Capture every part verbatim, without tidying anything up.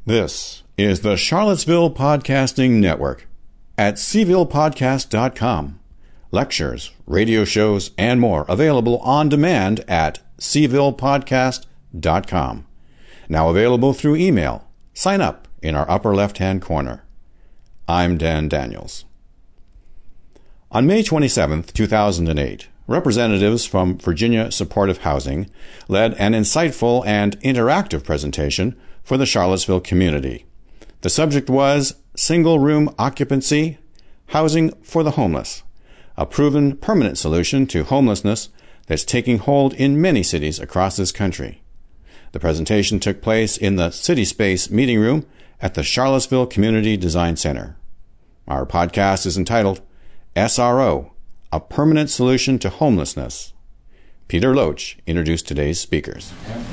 This is the Charlottesville Podcasting Network at c ville podcast dot com. Lectures, radio shows, and more available on demand at c ville podcast dot com. Now available through email. Sign up in our upper left-hand corner. I'm Dan Daniels. On May twenty-seventh, two thousand eight, representatives from Virginia Supportive Housing led an insightful and interactive presentation for the Charlottesville community. The subject was Single-Room Occupancy, Housing for the Homeless, a proven permanent solution to homelessness that's taking hold in many cities across this country. The presentation took place in the City Space meeting room at the Charlottesville Community Design Center. Our podcast is entitled S R O, A Permanent Solution to Homelessness. Peter Loach introduced today's speakers.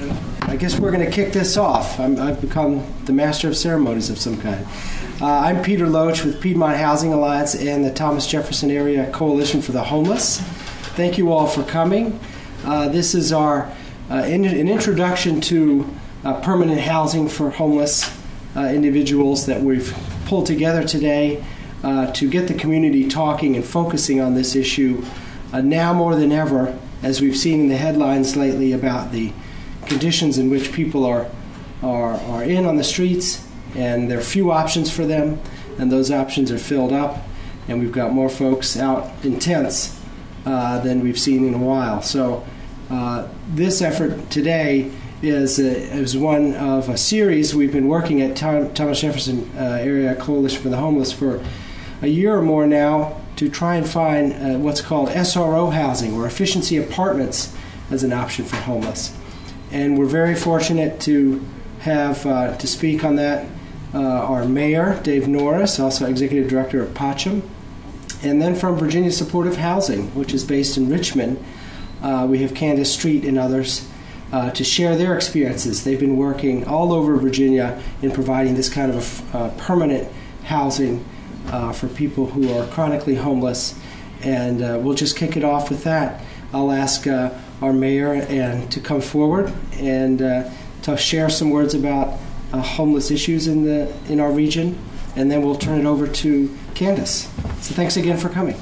I guess we're going to kick this off. I'm, I've become the master of ceremonies of some kind. Uh, I'm Peter Loach with Piedmont Housing Alliance and the Thomas Jefferson Area Coalition for the Homeless. Thank you all for coming. Uh, this is our uh, in, an introduction to uh, permanent housing for homeless uh, individuals that we've pulled together today uh, to get the community talking and focusing on this issue uh, now more than ever, as we've seen in the headlines lately about the conditions in which people are, are, are in on the streets, and there are few options for them, and those options are filled up, and we've got more folks out in tents uh, than we've seen in a while. So uh, this effort today is, a, is one of a series we've been working at Tom, Thomas Jefferson uh, Area Coalition for the Homeless for a year or more now to try and find uh, what's called S R O housing, or efficiency apartments, as an option for homeless. And we're very fortunate to have uh, to speak on that uh, our mayor, Dave Norris, also executive director of P A C H M, and then from Virginia Supportive Housing, which is based in Richmond, uh, we have Candace Street and others uh, to share their experiences. They've been working all over Virginia in providing this kind of uh, permanent housing uh, for people who are chronically homeless, and uh, we'll just kick it off with that. I'll ask uh, our mayor and to come forward and uh, to share some words about uh, homeless issues in the in our region, and then we'll turn it over to Candace. So thanks again for coming.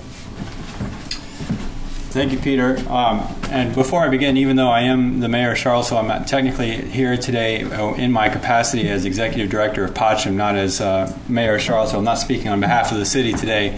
Thank you, Peter. Um, and before I begin, even though I am the mayor of Charlottesville, I'm not technically here today in my capacity as executive director of P A C H M, not as uh, mayor of Charlottesville. I'm not speaking on behalf of the city today.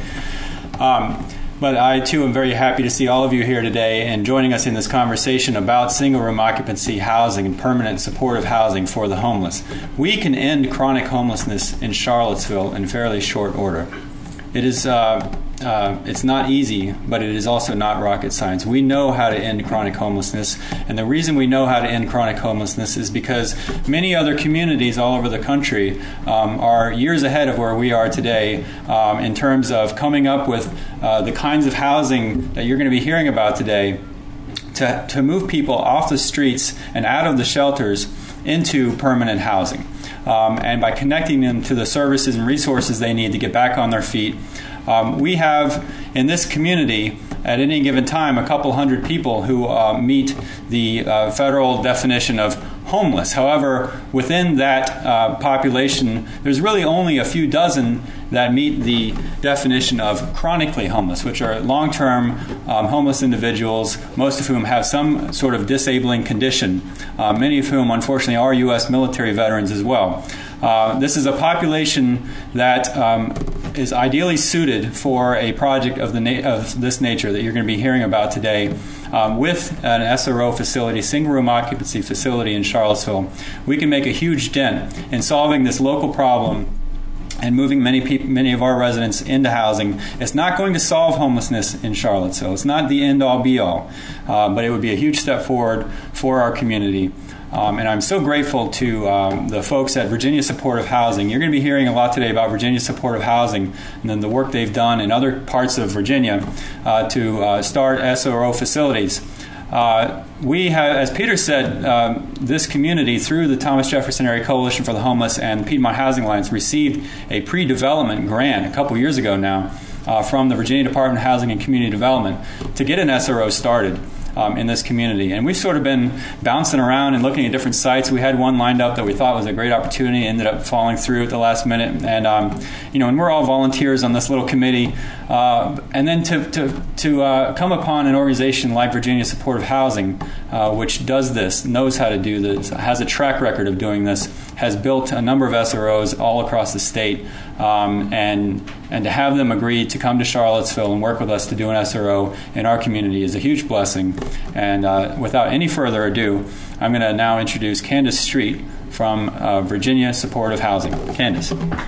Um, But I, too, am very happy to see all of you here today and joining us in this conversation about single-room occupancy housing and permanent supportive housing for the homeless. We can end chronic homelessness in Charlottesville in fairly short order. It is, uh, uh, it's not easy, but it is also not rocket science. We know how to end chronic homelessness, and the reason we know how to end chronic homelessness is because many other communities all over the country um, are years ahead of where we are today um, in terms of coming up with uh, the kinds of housing that you're going to be hearing about today to, to move people off the streets and out of the shelters into permanent housing. Um, and by connecting them to the services and resources they need to get back on their feet. Um, we have in this community at any given time a couple hundred people who uh, meet the uh, federal definition of homeless. However, within that uh, population, there's really only a few dozen that meet the definition of chronically homeless, which are long-term um, homeless individuals, most of whom have some sort of disabling condition, uh, many of whom, unfortunately, are U S military veterans as well. Uh, this is a population that um, is ideally suited for a project of, the na- of this nature that you're going to be hearing about today. Um, with an S R O facility, single-room occupancy facility in Charlottesville, we can make a huge dent in solving this local problem and moving many people, many of our residents into housing. It's not going to solve homelessness in Charlottesville. It's not the end-all, be-all, uh, but it would be a huge step forward for our community. Um, and I'm so grateful to um, the folks at Virginia Supportive Housing. You're going to be hearing a lot today about Virginia Supportive Housing and then the work they've done in other parts of Virginia uh, to uh, start S R O facilities. Uh, we have, as Peter said, um, this community, through the Thomas Jefferson Area Coalition for the Homeless and Piedmont Housing Alliance, received a pre-development grant a couple years ago now uh, from the Virginia Department of Housing and Community Development to get an S R O started. um, in this community. And we've sort of been bouncing around and looking at different sites. We had one lined up that we thought was a great opportunity, ended up falling through at the last minute. And um, you know, and we're all volunteers on this little committee. Uh, and then to to to uh, come upon an organization like Virginia Supportive Housing, uh, which does this, knows how to do this, has a track record of doing this, has built a number of S R Os all across the state, um, and and to have them agree to come to Charlottesville and work with us to do an S R O in our community is a huge blessing. And uh, without any further ado, I'm going to now introduce Candace Street from uh, Virginia Supportive Housing. Candace.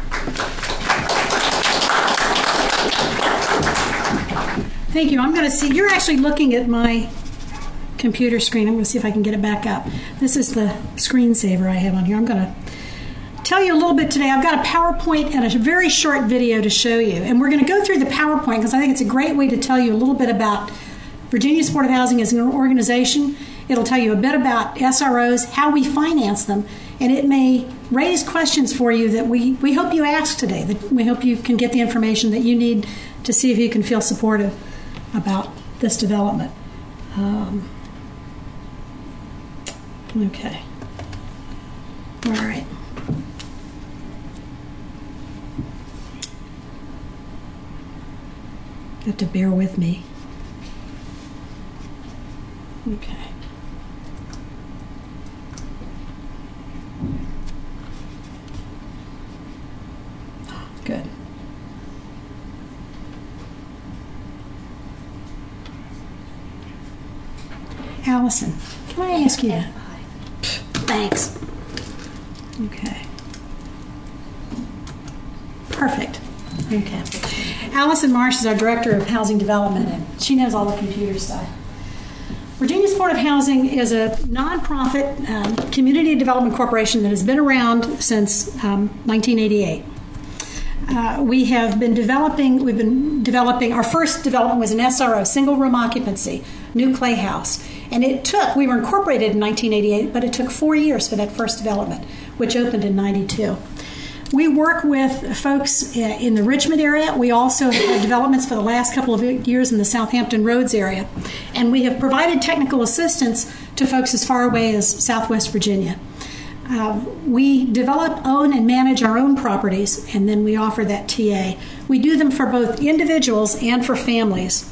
Thank you. I'm going to see, you're actually looking at my computer screen. I'm going to see if I can get it back up. This is the screensaver I have on here. I'm going to tell you a little bit today. I've got a PowerPoint and a very short video to show you. And we're going to go through the PowerPoint because I think it's a great way to tell you a little bit about Virginia Supportive Housing as an organization. It'll tell you a bit about S R Os, how we finance them, and it may raise questions for you that we, we hope you ask today, that we hope you can get the information that you need to see if you can feel supportive about this development. Um, okay. All right. You have to bear with me. Okay. Good. Allison, can I ask you to? Thanks. Okay. Perfect. Okay. Allison Marsh is our Director of Housing Development, and she knows all the computer stuff. Virginia Supportive Housing is a nonprofit um, community development corporation that has been around since um, nineteen eighty-eight. Uh, we have been developing, we've been developing, our first development was an S R O, single room occupancy, new clay house. And it took, we were incorporated in nineteen eighty-eight, but it took four years for that first development, which opened in ninety-two. We work with folks in the Richmond area. We also have had developments for the last couple of years in the Southampton Roads area. And we have provided technical assistance to folks as far away as Southwest Virginia. Uh, we develop, own, and manage our own properties, and then we offer that T A. We do them for both individuals and for families.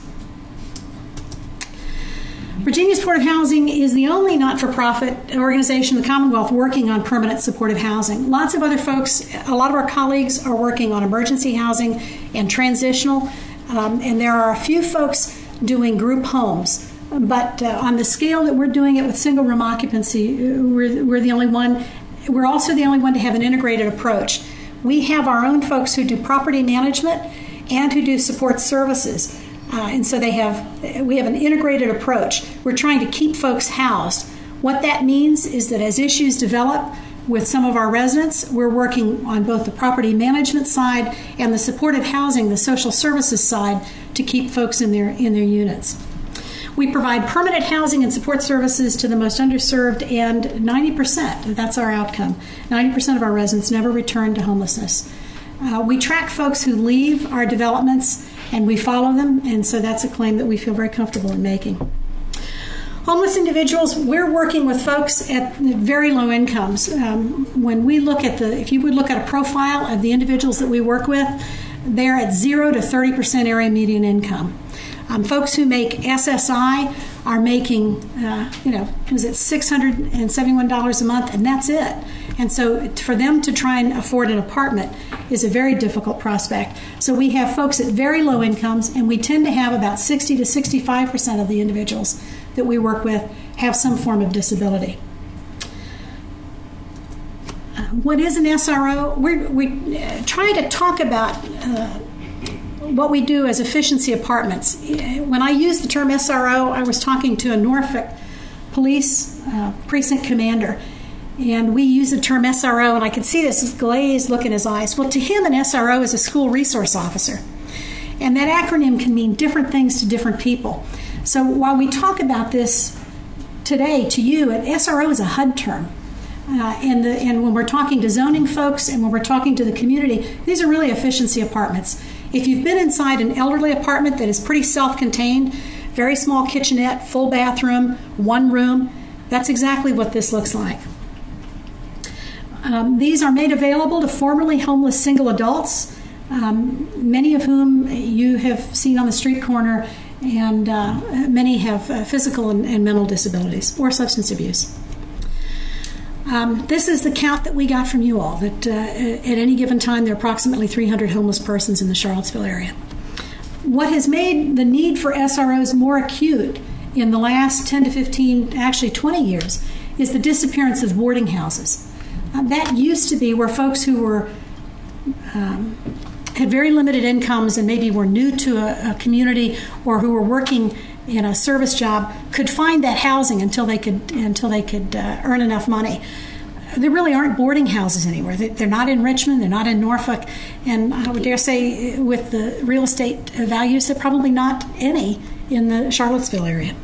Virginia Supportive Housing is the only not-for-profit organization in the Commonwealth working on permanent supportive housing. Lots of other folks, a lot of our colleagues are working on emergency housing and transitional, um, and there are a few folks doing group homes. But uh, on the scale that we're doing it with single-room occupancy, we're, we're the only one. We're also the only one to have an integrated approach. We have our own folks who do property management and who do support services. Uh, and so they have, we have an integrated approach. We're trying to keep folks housed. What that means is that as issues develop with some of our residents, we're working on both the property management side and the supportive housing, the social services side, to keep folks in their in their units. We provide permanent housing and support services to the most underserved, and ninety percent, that's our outcome, ninety percent of our residents never return to homelessness. Uh, we track folks who leave our developments, and we follow them, and so that's a claim that we feel very comfortable in making. Homeless individuals, we're working with folks at very low incomes. Um, when we look at the, if you would look at a profile of the individuals that we work with, they're at zero to thirty percent area median income. Um, folks who make S S I are making, uh, you know, was it six hundred seventy-one dollars a month, and that's it. And so for them to try and afford an apartment is a very difficult prospect. So we have folks at very low incomes, and we tend to have about sixty to sixty-five percent of the individuals that we work with have some form of disability. Uh, what is an S R O? We're, we uh, try to talk about uh, what we do as efficiency apartments. When I use the term S R O, I was talking to a Norfolk police uh, precinct commander, and we use the term S R O, and I could see this glazed look in his eyes. Well, to him, an S R O is a school resource officer, and that acronym can mean different things to different people. So while we talk about this today to you, an S R O is a H U D term. Uh, and, the, and when we're talking to zoning folks and when we're talking to the community, these are really efficiency apartments. If you've been inside an elderly apartment that is pretty self-contained, very small kitchenette, full bathroom, one room. That's exactly what this looks like. Um, these are made available to formerly homeless single adults, um, many of whom you have seen on the street corner, and uh, many have uh, physical and, and mental disabilities or substance abuse. Um, this is the count that we got from you all, that uh, at any given time there are approximately three hundred homeless persons in the Charlottesville area. What has made the need for S R Os more acute in the last ten to fifteen, actually twenty years, is the disappearance of boarding houses. Uh, that used to be where folks who were um, had very limited incomes and maybe were new to a, a community or who were working in a service job could find that housing until they could until they could uh, earn enough money. There really aren't boarding houses anywhere. They're not in Richmond. They're not in Norfolk. And I would dare say with the real estate values, there are probably not any in the Charlottesville area.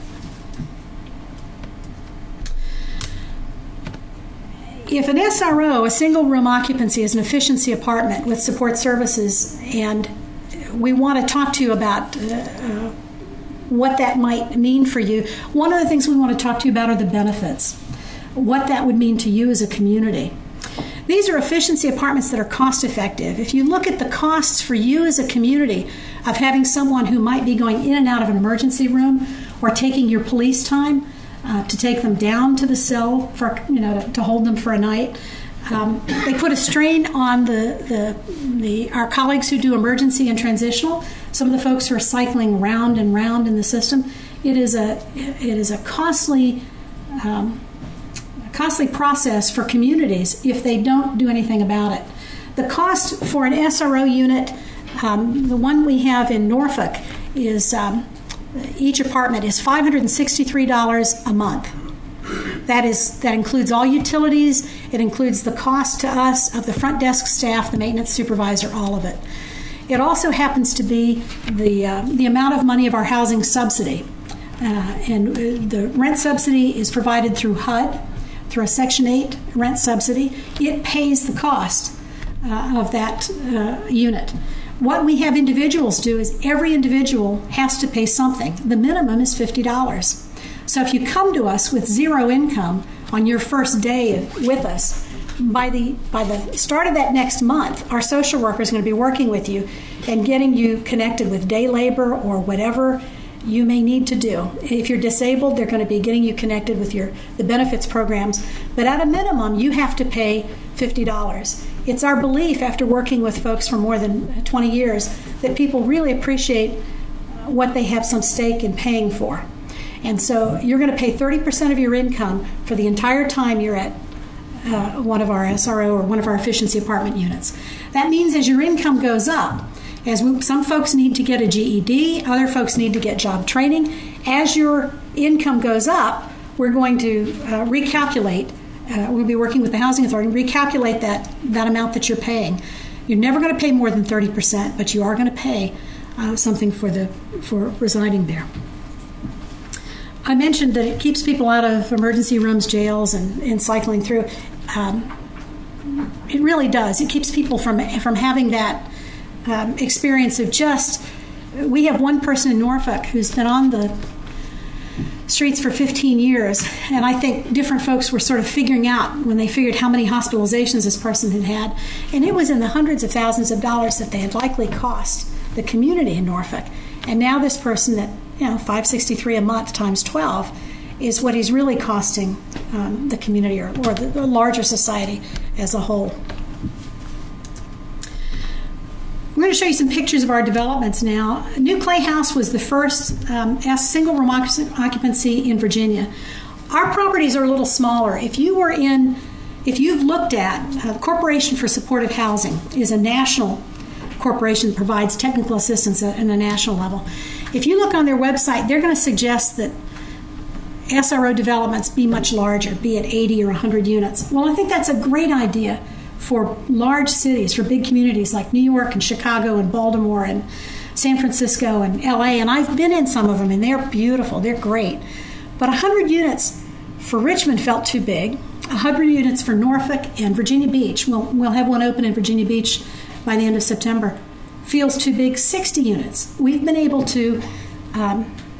If an S R O, a single room occupancy, is an efficiency apartment with support services, and we want to talk to you about uh, uh, what that might mean for you, one of the things we want to talk to you about are the benefits, what that would mean to you as a community. These are efficiency apartments that are cost effective. If you look at the costs for you as a community of having someone who might be going in and out of an emergency room or taking your police time uh, to take them down to the cell for, you know, to, to hold them for a night, um, they put a strain on the, the, the our colleagues who do emergency and transitional, some of the folks who are cycling round and round in the system. It is a, it is a costly um, costly process for communities if they don't do anything about it. The cost for an S R O unit, um, the one we have in Norfolk, is um, each apartment is five hundred sixty-three dollars a month. That is that includes all utilities. It includes the cost to us of the front desk staff, the maintenance supervisor, all of it. It also happens to be the uh, the amount of money of our housing subsidy, uh, and the rent subsidy is provided through H U D. Through a Section eight rent subsidy. It pays the cost uh, of that uh, unit. What we have individuals do is every individual has to pay something. The minimum is fifty dollars. So if you come to us with zero income on your first day with us, by the by the start of that next month, our social worker is going to be working with you and getting you connected with day labor or whatever you may need to do. If you're disabled, they're going to be getting you connected with your the benefits programs. But at a minimum, you have to pay fifty dollars. It's our belief, after working with folks for more than twenty years, that people really appreciate what they have some stake in paying for. And so you're going to pay thirty percent of your income for the entire time you're at uh, one of our S R O or one of our efficiency apartment units. That means as your income goes up, as we, some folks need to get a G E D, other folks need to get job training. As your income goes up, we're going to uh, recalculate. Uh, we'll be working with the Housing Authority, recalculate that, that amount that you're paying. You're never going to pay more than thirty percent, but you are going to pay uh, something for the for residing there. I mentioned that it keeps people out of emergency rooms, jails, and, and cycling through. Um, it really does. It keeps people from from having that Um, experience of just, we have one person in Norfolk who's been on the streets for fifteen years, and I think different folks were sort of figuring out when they figured how many hospitalizations this person had had, and it was in the hundreds of thousands of dollars that they had likely cost the community in Norfolk. And now this person that, you know, five hundred sixty-three dollars a month times twelve is what he's really costing um, the community or, or the, the larger society as a whole. I'm going to show you some pictures of our developments now. New Clay House was the first um, single room occupancy in Virginia. Our properties are a little smaller. If you were in, if you've looked at, uh, the Corporation for Supportive Housing is a national corporation that provides technical assistance at, at a national level. If you look on their website, they're going to suggest that S R O developments be much larger, be it eighty or one hundred units. Well, I think that's a great idea for large cities, for big communities like New York and Chicago and Baltimore and San Francisco and L A, and I've been in some of them, and they're beautiful, they're great. But one hundred units for Richmond felt too big. one hundred units for Norfolk and Virginia Beach, we'll, we'll have one open in Virginia Beach by the end of September, feels too big. sixty units. We've been able to um,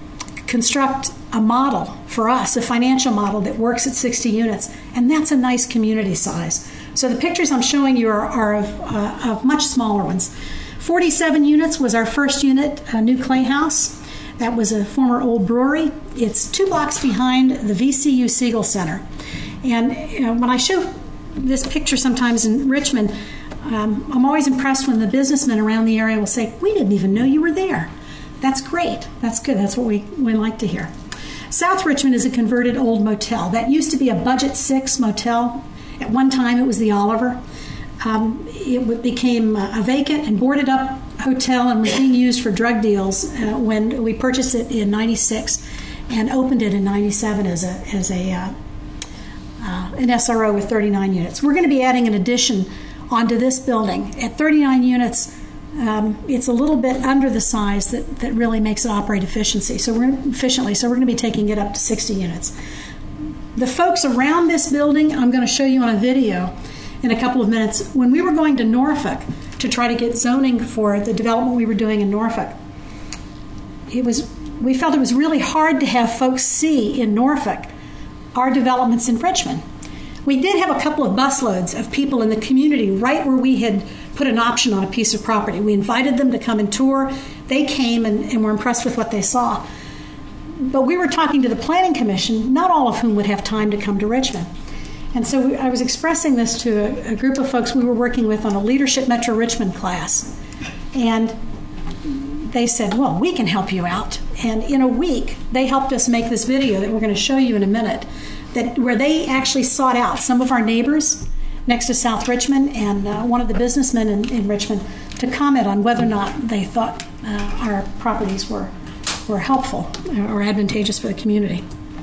construct a model for us, a financial model that works at sixty units, and that's a nice community size. So the pictures I'm showing you are, are of, uh, of much smaller ones. forty-seven units was our first unit, a new Clay House. That was a former old brewery. It's two blocks behind the V C U Siegel Center. And you know, when I show this picture sometimes in Richmond, um, I'm always impressed when the businessmen around the area will say, "We didn't even know you were there." That's great. That's good. That's what we, we like to hear. South Richmond is a converted old motel. That used to be a Budget Six motel. At one time, it was the Oliver. Um, it became a vacant and boarded up hotel and was being used for drug deals uh, when we purchased it in ninety-six and opened it in ninety-seven as a as a uh, uh, an S R O with thirty-nine units. We're going to be adding an addition onto this building. At thirty-nine units, um, it's a little bit under the size that, that really makes it operate efficiency. So we're efficiently. So we're going to be taking it up to sixty units. The folks around this building, I'm going to show you on a video in a couple of minutes. When we were going to Norfolk to try to get zoning for the development we were doing in Norfolk, it was we felt it was really hard to have folks see in Norfolk our developments in Richmond. We did have a couple of busloads of people in the community right where we had put an option on a piece of property. We invited them to come and tour. They came and, and were impressed with what they saw. But we were talking to the Planning Commission, not all of whom would have time to come to Richmond. And so we, I was expressing this to a, a group of folks we were working with on a Leadership Metro Richmond class. And they said, well, we can help you out. And in a week, they helped us make this video that we're going to show you in a minute, that where they actually sought out some of our neighbors next to South Richmond and uh, one of the businessmen in, in Richmond to comment on whether or not they thought uh, our properties were, were helpful or advantageous for the community.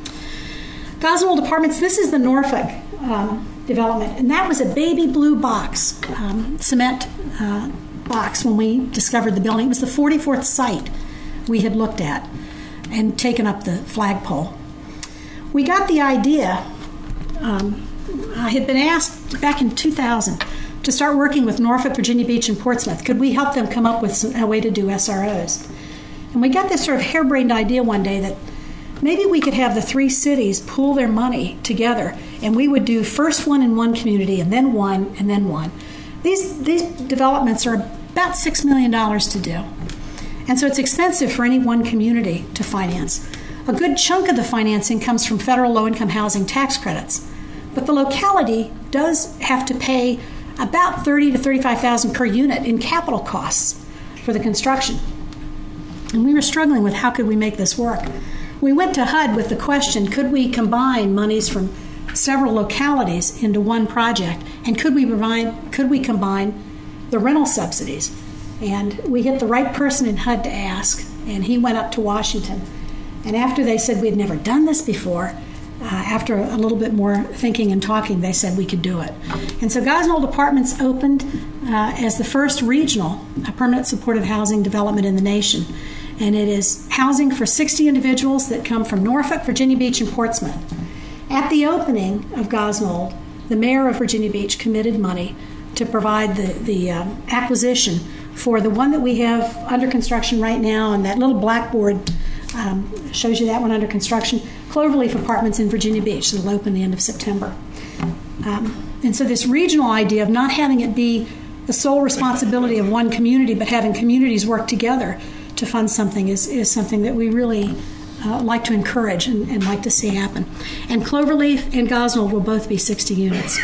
Gosnold Apartments, this is the Norfolk um, development, and that was a baby blue box, um, cement uh, box when we discovered the building. It was the forty-fourth site we had looked at and taken up the flagpole. We got the idea, um, I had been asked back in two thousand to start working with Norfolk, Virginia Beach, and Portsmouth. Could we help them come up with some, a way to do S R Os? And we got this sort of harebrained idea one day that maybe we could have the three cities pool their money together, and we would do first one in one community, and then one, and then one. These, these developments are about six million dollars to do. And so it's expensive for any one community to finance. A good chunk of the financing comes from federal low-income housing tax credits. But the locality does have to pay about thirty thousand to thirty-five thousand dollars per unit in capital costs for the construction. And we were struggling with how could we make this work. We went to H U D with the question, could we combine monies from several localities into one project, and could we provide, could we combine the rental subsidies? And we hit the right person in H U D to ask, and he went up to Washington. And after they said we'd never done this before, uh, after a little bit more thinking and talking, they said we could do it. And so Gosnold Apartments opened uh, as the first regional uh, permanent supportive housing development in the nation. And it is housing for sixty individuals that come from Norfolk, Virginia Beach, and Portsmouth. At the opening of Gosnold, the mayor of Virginia Beach committed money to provide the, the um, acquisition for the one that we have under construction right now, and that little blackboard um, shows you that one under construction, Cloverleaf Apartments in Virginia Beach. That'll open the end of September. Um, and so this regional idea of not having it be the sole responsibility of one community, but having communities work together to fund something is, is something that we really uh, like to encourage and, and like to see happen. And Cloverleaf and Gosnold will both be sixty units.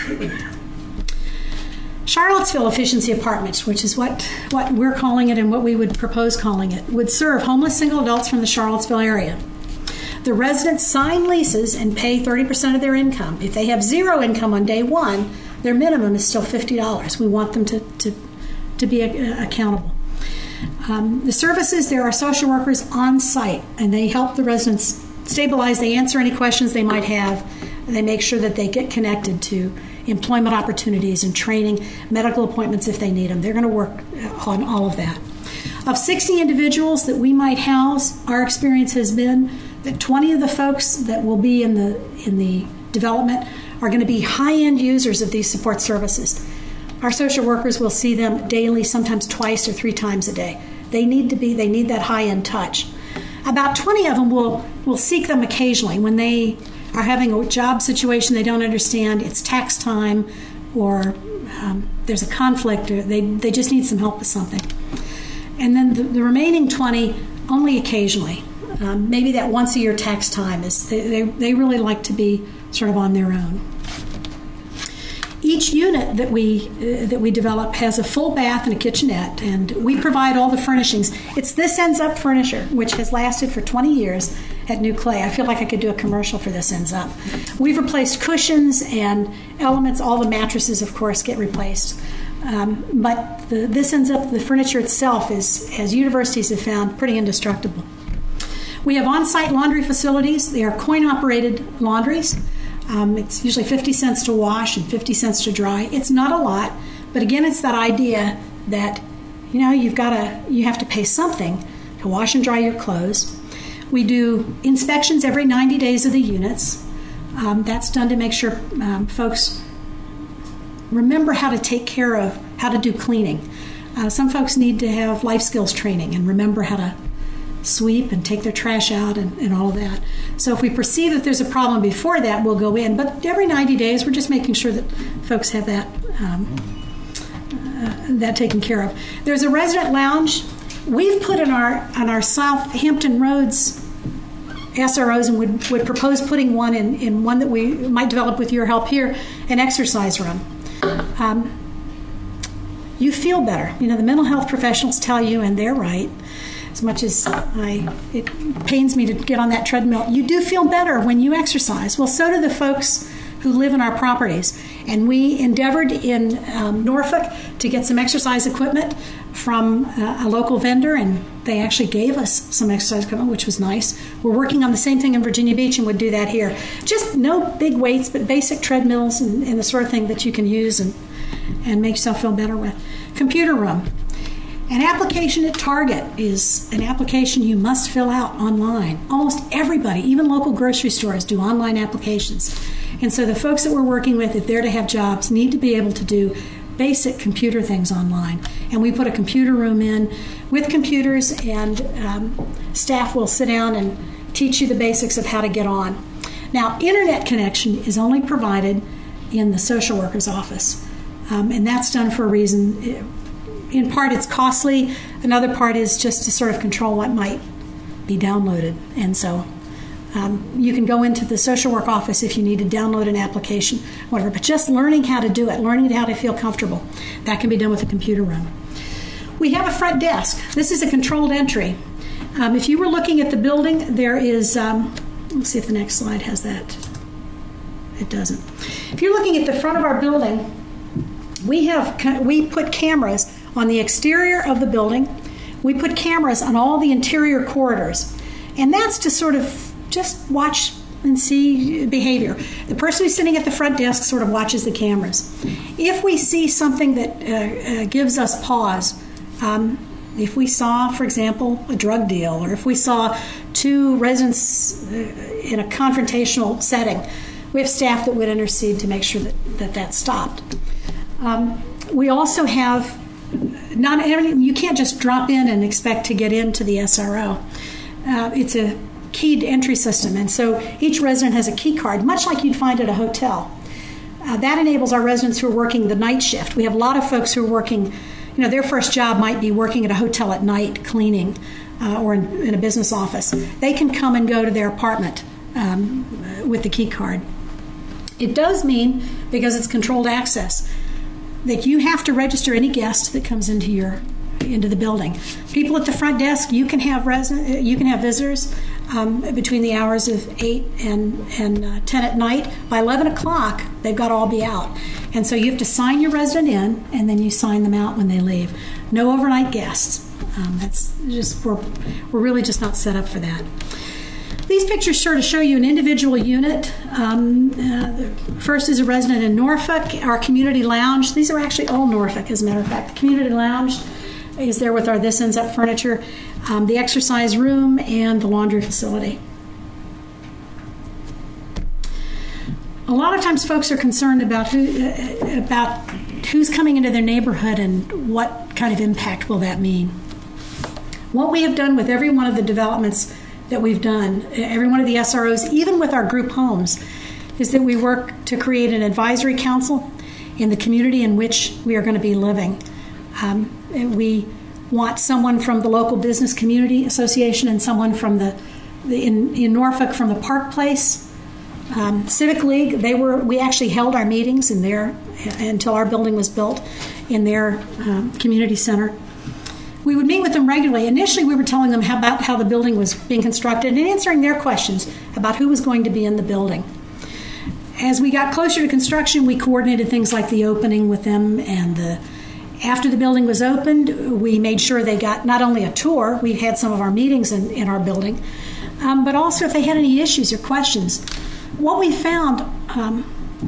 Charlottesville Efficiency Apartments, which is what, what we're calling it and what we would propose calling it, would serve homeless single adults from the Charlottesville area. The residents sign leases and pay thirty percent of their income. If they have zero income on day one, their minimum is still fifty dollars. We want them to, to, to be a, accountable. Um, the services, there are social workers on site, and they help the residents stabilize. They answer any questions they might have. They make sure that they get connected to employment opportunities and training, medical appointments if they need them. They're going to work on all of that. Of sixty individuals that we might house, our experience has been that twenty of the folks that will be in the in the development are going to be high-end users of these support services. Our social workers will see them daily, sometimes twice or three times a day. They need to be, they need that high-end touch. About twenty of them will, will seek them occasionally when they are having a job situation they don't understand, it's tax time, or um, there's a conflict, or they, they just need some help with something. And then the, the remaining twenty, only occasionally. Um, maybe that once a year tax time is they, they, they really like to be sort of on their own. Each unit that we uh, that we develop has a full bath and a kitchenette, and we provide all the furnishings. It's This Ends Up furniture, which has lasted for twenty years at New Clay. I feel like I could do a commercial for This Ends Up. We've replaced cushions and elements. All the mattresses, of course, get replaced. Um, but the, This Ends Up, the furniture itself is, as universities have found, pretty indestructible. We have on-site laundry facilities. They are coin-operated laundries. Um, it's usually fifty cents to wash and fifty cents to dry. It's not a lot, but again, it's that idea that, you know, you've got to, you have to pay something to wash and dry your clothes. We do inspections every ninety days of the units. Um, that's done to make sure um, folks remember how to take care of, how to do cleaning. Uh, some folks need to have life skills training and remember how to sweep and take their trash out and, and all of that. So if we perceive that there's a problem before that, we'll go in. But every ninety days, we're just making sure that folks have that um, uh, that taken care of. There's a resident lounge. We've put in our on our Southampton Roads S R Os, and would, would propose putting one in, in one that we might develop with your help here, an exercise room. Um, you feel better. You know, the mental health professionals tell you, and they're right, as much as I, it pains me to get on that treadmill, you do feel better when you exercise. Well, so do the folks who live in our properties. And we endeavored in um, Norfolk to get some exercise equipment from uh, a local vendor, and they actually gave us some exercise equipment, which was nice. We're working on the same thing in Virginia Beach and would do that here. Just no big weights, but basic treadmills and, and the sort of thing that you can use and, and make yourself feel better with. Computer room. An application at Target is an application you must fill out online. Almost everybody, even local grocery stores, do online applications. And so the folks that we're working with, if they're to have jobs, need to be able to do basic computer things online. And we put a computer room in with computers, and um, staff will sit down and teach you the basics of how to get on. Now, internet connection is only provided in the social worker's office. Um, and that's done for a reason. In part, it's costly. Another part is just to sort of control what might be downloaded. And so um, you can go into the social work office if you need to download an application, whatever. But just learning how to do it, learning how to feel comfortable, that can be done with a computer room. We have a front desk. This is a controlled entry. Um, if you were looking at the building, there is, um, let's see if the next slide has that. It doesn't. If you're looking at the front of our building, we have we put cameras on the exterior of the building. We put cameras on all the interior corridors. And that's to sort of just watch and see behavior. The person who's sitting at the front desk sort of watches the cameras. If we see something that uh, uh, gives us pause, um, if we saw, for example, a drug deal, or if we saw two residents uh, in a confrontational setting, we have staff that would intercede to make sure that that, that stopped. Um, we also have Not you can't just drop in and expect to get into the S R O. Uh, it's a keyed entry system, and so each resident has a key card, much like you'd find at a hotel. Uh, that enables our residents who are working the night shift. We have a lot of folks who are working, you know, their first job might be working at a hotel at night, cleaning, uh, or in, in a business office. They can come and go to their apartment um, with the key card. It does mean, because it's controlled access, that you have to register any guest that comes into your into the building. People at the front desk, you can have resident, you can have visitors um, between the hours of eight and and uh, ten at night. By eleven o'clock, they've got to all be out, and so you have to sign your resident in, and then you sign them out when they leave. No overnight guests. Um, that's just we're we're really just not set up for that. These pictures sort of show you an individual unit. Um, uh, the first is a resident in Norfolk. Our community lounge, these are actually all Norfolk, as a matter of fact. The community lounge is there with our This Ends Up furniture, um, the exercise room, and the laundry facility. A lot of times folks are concerned about who, uh, about who's coming into their neighborhood and what kind of impact will that mean. What we have done with every one of the developments that we've done, every one of the S R Os, even with our group homes, is that we work to create an advisory council in the community in which we are going to be living. Um, we want someone from the local business community association and someone from the, the in, in Norfolk from the Park Place um, Civic League. They were we actually held our meetings in their until our building was built in their um, community center. We would meet with them regularly. Initially, we were telling them how, about how the building was being constructed and answering their questions about who was going to be in the building. As we got closer to construction, we coordinated things like the opening with them, and the after the building was opened, we made sure they got not only a tour, we had some of our meetings in, in our building, um, but also if they had any issues or questions. What we found, um,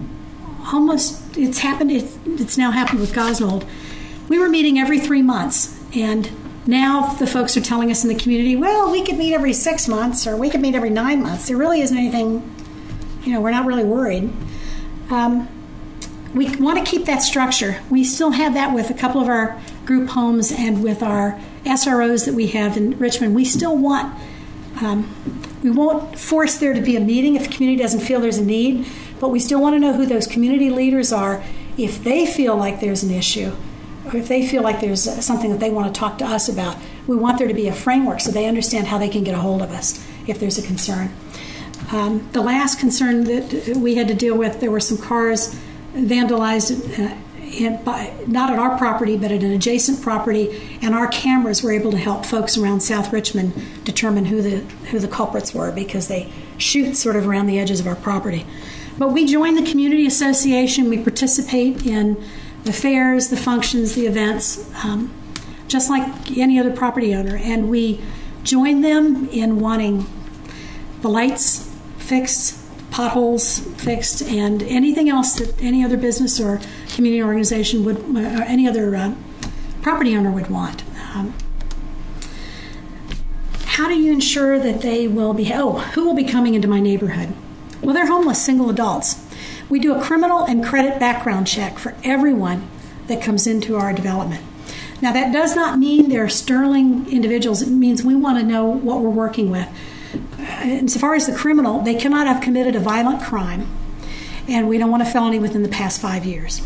almost, it's happened, it's, it's now happened with Gosnold. We were meeting every three months, and now the folks are telling us in the community, well, we could meet every six months, or we could meet every nine months. There really isn't anything, you know, we're not really worried. Um, We want to keep that structure. We still have that with a couple of our group homes and with our S R Os that we have in Richmond. We still want, um, we won't force there to be a meeting if the community doesn't feel there's a need, but we still want to know who those community leaders are if they feel like there's an issue or if they feel like there's something that they want to talk to us about. We want there to be a framework so they understand how they can get a hold of us if there's a concern. Um, the last concern that we had to deal with, there were some cars vandalized, uh, in, by, not at our property, but at an adjacent property, and our cameras were able to help folks around South Richmond determine who the who the culprits were because they shoot sort of around the edges of our property. But we join the community association. We participate in the fairs, the functions, the events, um, just like any other property owner, and we join them in wanting the lights fixed, potholes fixed, and anything else that any other business or community organization would, or any other uh, property owner would want. Um, how do you ensure that they will be, oh, who will be coming into my neighborhood? Well, they're homeless single adults. We do a criminal and credit background check for everyone that comes into our development. Now, that does not mean they're sterling individuals. It means we want to know what we're working with. Insofar as the criminal, they cannot have committed a violent crime, and we don't want a felony within the past five years.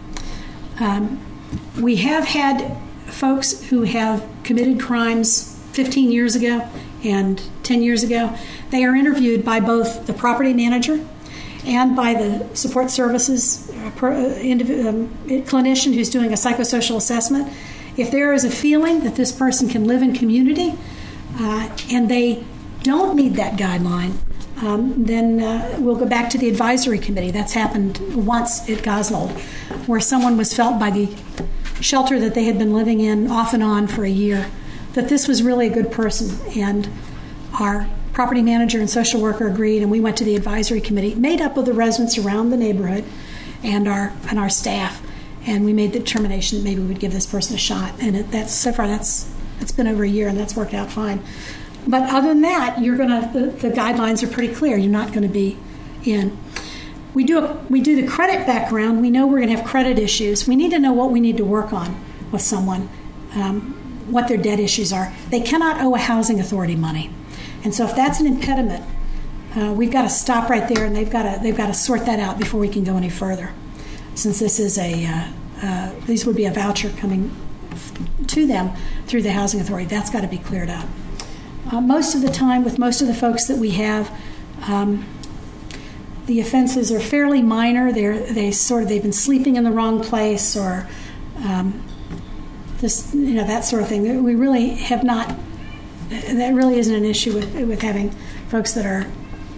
Um, we have had folks who have committed crimes fifteen years ago and ten years ago. They are interviewed by both the property manager and by the support services uh, per, uh, indiv- um, clinician who's doing a psychosocial assessment. If there is a feeling that this person can live in community uh, and they don't meet that guideline, um, then uh, we'll go back to the advisory committee. That's happened once at Gosnold, where someone was felt by the shelter that they had been living in off and on for a year that this was really a good person, and our property manager and social worker agreed, and we went to the advisory committee made up of the residents around the neighborhood and our and our staff, and we made the determination that maybe we'd give this person a shot. And it, that's so far that's it's been over a year, and that's worked out fine. But other than that, you're gonna the, the guidelines are pretty clear. You're not going to be in. We do a, we do the credit background. We know we're going to have credit issues. We need to know what we need to work on with someone, um, what their debt issues are. They cannot owe a housing authority money, and so if that's an impediment, uh, we've got to stop right there, and they've got to they've got to sort that out before we can go any further. Since this is a uh, uh, these would be a voucher coming to them through the housing authority, that's got to be cleared up. Uh, most of the time, with most of the folks that we have, um, the offenses are fairly minor. They're they sort of they've been sleeping in the wrong place, or um, this you know that sort of thing. We really have not. That really isn't an issue with with having folks that are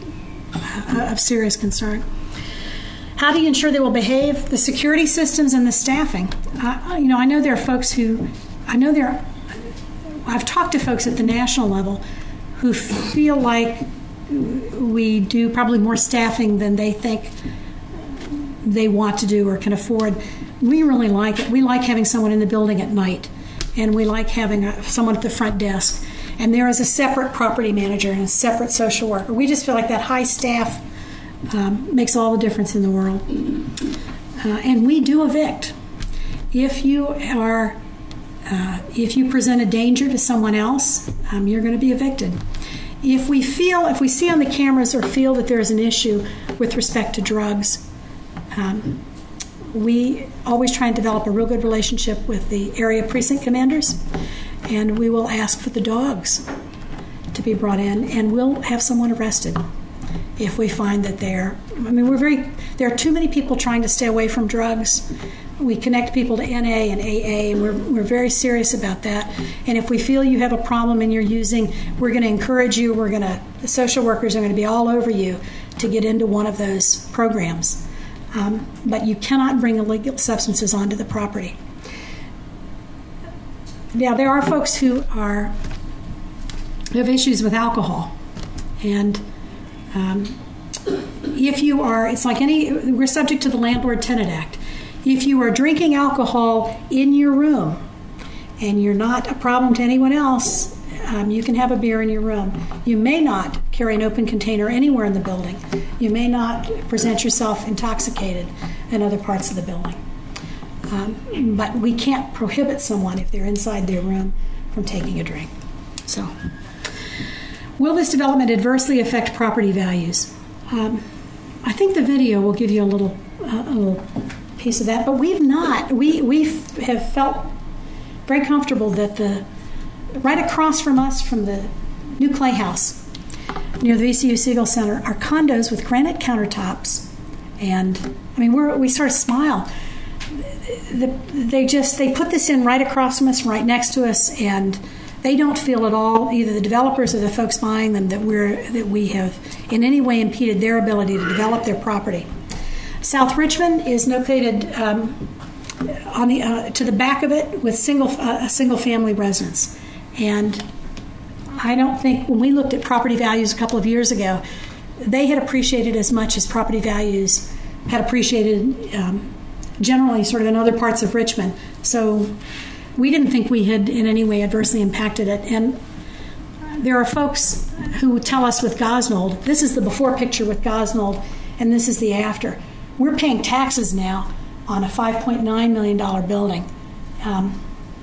uh, of serious concern. How do you ensure they will behave? The security systems and the staffing. Uh, you know, I know there are folks who, I know there are. I've talked to folks at the national level who feel like we do probably more staffing than they think they want to do or can afford. We really like it. We like having someone in the building at night, and we like having a, someone at the front desk. And there is a separate property manager and a separate social worker. We just feel like that high staff um, makes all the difference in the world. Uh, and we do evict. If you are Uh, if you present a danger to someone else, um, you're going to be evicted. If we feel, if we see on the cameras or feel that there's an issue with respect to drugs, um, we always try and develop a real good relationship with the area precinct commanders, and we will ask for the dogs to be brought in, and we'll have someone arrested if we find that they're, I mean, we're very, there are too many people trying to stay away from drugs. We connect people to N A and A A, and we're, we're very serious about that. And if we feel you have a problem and you're using, we're going to encourage you, we're going to, the social workers are going to be all over you to get into one of those programs. Um, but you cannot bring illegal substances onto the property. Now, there are folks who are who have issues with alcohol, and um, if you are, it's like any, we're subject to the Landlord-Tenant Act. If you are drinking alcohol in your room and you're not a problem to anyone else, um, you can have a beer in your room. You may not carry an open container anywhere in the building. You may not present yourself intoxicated in other parts of the building. Um, but we can't prohibit someone, if they're inside their room, from taking a drink. So, will this development adversely affect property values? Um, I think the video will give you a little, uh, a little piece of that, but we've not. We we have felt very comfortable that the right across from us, from the new Clay House near the V C U Siegel Center, are condos with granite countertops, and I mean we're, we sort of smile. The, they just they put this in right across from us, right next to us, and they don't feel at all, either the developers or the folks buying them, that we're that we have in any way impeded their ability to develop their property. South Richmond is located um, on the uh, to the back of it with single uh, a single family residence, and I don't think when we looked at property values a couple of years ago, they had appreciated as much as property values had appreciated um, generally sort of in other parts of Richmond. So we didn't think we had in any way adversely impacted it. And there are folks who tell us with Gosnold, this is the before picture with Gosnold, and this is the after. We're paying taxes now on a five point nine million dollars building. Um,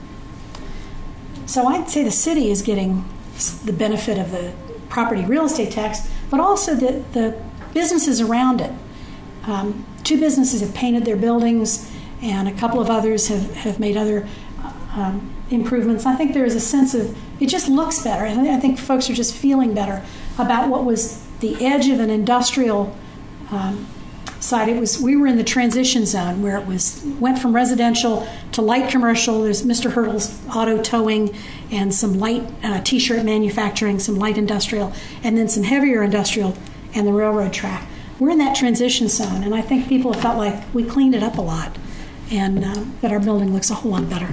so I'd say the city is getting the benefit of the property real estate tax, but also the, the businesses around it. Um, two businesses have painted their buildings, and a couple of others have, have made other um, improvements. I think there is a sense of, it just looks better, and I think folks are just feeling better about what was the edge of an industrial um, side. It was, we were in the transition zone where it was went from residential to light commercial. There's Mister Hurdle's auto towing and some light uh, t-shirt manufacturing, some light industrial, and then some heavier industrial and the railroad track. We're in that transition zone, and I think people have felt like we cleaned it up a lot, and uh, that our building looks a whole lot better.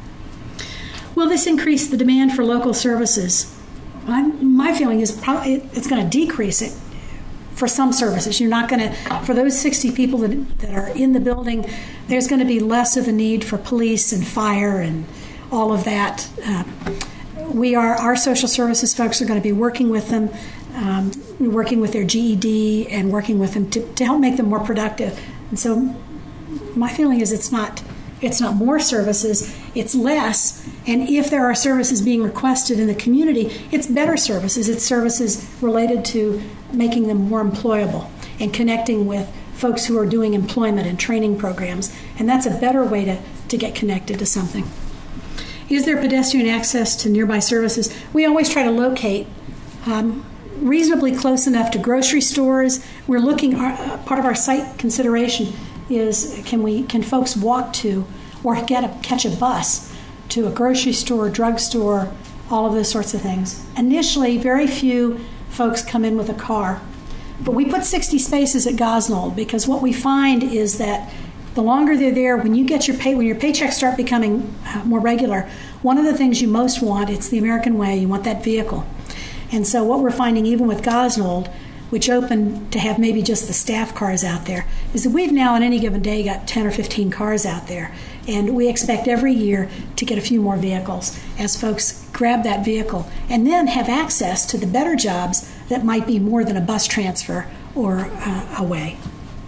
Will this increase the demand for local services? I'm, my feeling is probably it, it's going to decrease it for some services. You're not going to, for those sixty people that, that are in the building, there's going to be less of a need for police and fire and all of that. Uh, we are, our social services folks are going to be working with them, um, working with their G E D and working with them to, to help make them more productive. And so my feeling is it's not it's not more services, it's less. And if there are services being requested in the community, it's better services. It's services related to making them more employable and connecting with folks who are doing employment and training programs. And that's a better way to, to get connected to something. Is there pedestrian access to nearby services? We always try to locate um, reasonably close enough to grocery stores. We're looking, our, uh, part of our site consideration is can we can folks walk to or get a, catch a bus to a grocery store, drugstore, all of those sorts of things. Initially, very few folks come in with a car. But we put sixty spaces at Gosnold because what we find is that the longer they're there, when you get your pay, when your paychecks start becoming uh, more regular, one of the things you most want, it's the American way, you want that vehicle. And so what we're finding even with Gosnold, which opened to have maybe just the staff cars out there, is that we've now on any given day got ten or fifteen cars out there. And we expect every year to get a few more vehicles as folks grab that vehicle and then have access to the better jobs that might be more than a bus transfer or uh, away.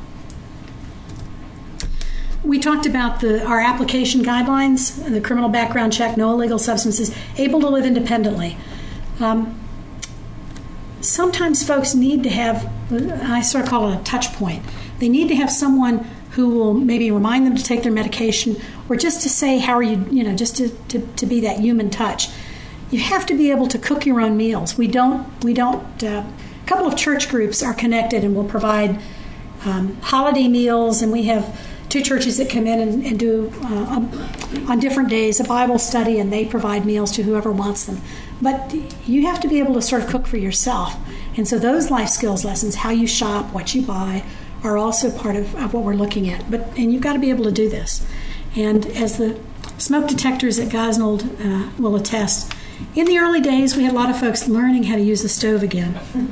We talked about the, our application guidelines, the criminal background check, no illegal substances, able to live independently. Um, sometimes folks need to have, I sort of call it a touch point. They need to have someone who will maybe remind them to take their medication, or just to say, how are you, you know, just to, to, to be that human touch. You have to be able to cook your own meals. We don't, we don't, uh, a couple of church groups are connected and will provide um, holiday meals, and we have two churches that come in and, and do, uh, um, on different days, a Bible study, and they provide meals to whoever wants them. But you have to be able to sort of cook for yourself. And so those life skills lessons, how you shop, what you buy, are also part of, of what we're looking at. But and you've got to be able to do this. And as the smoke detectors at Gosnold uh, will attest, in the early days we had a lot of folks learning how to use the stove again.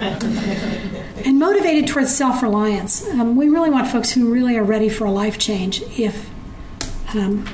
And motivated towards self-reliance. Um, we really want folks who really are ready for a life change. If, um,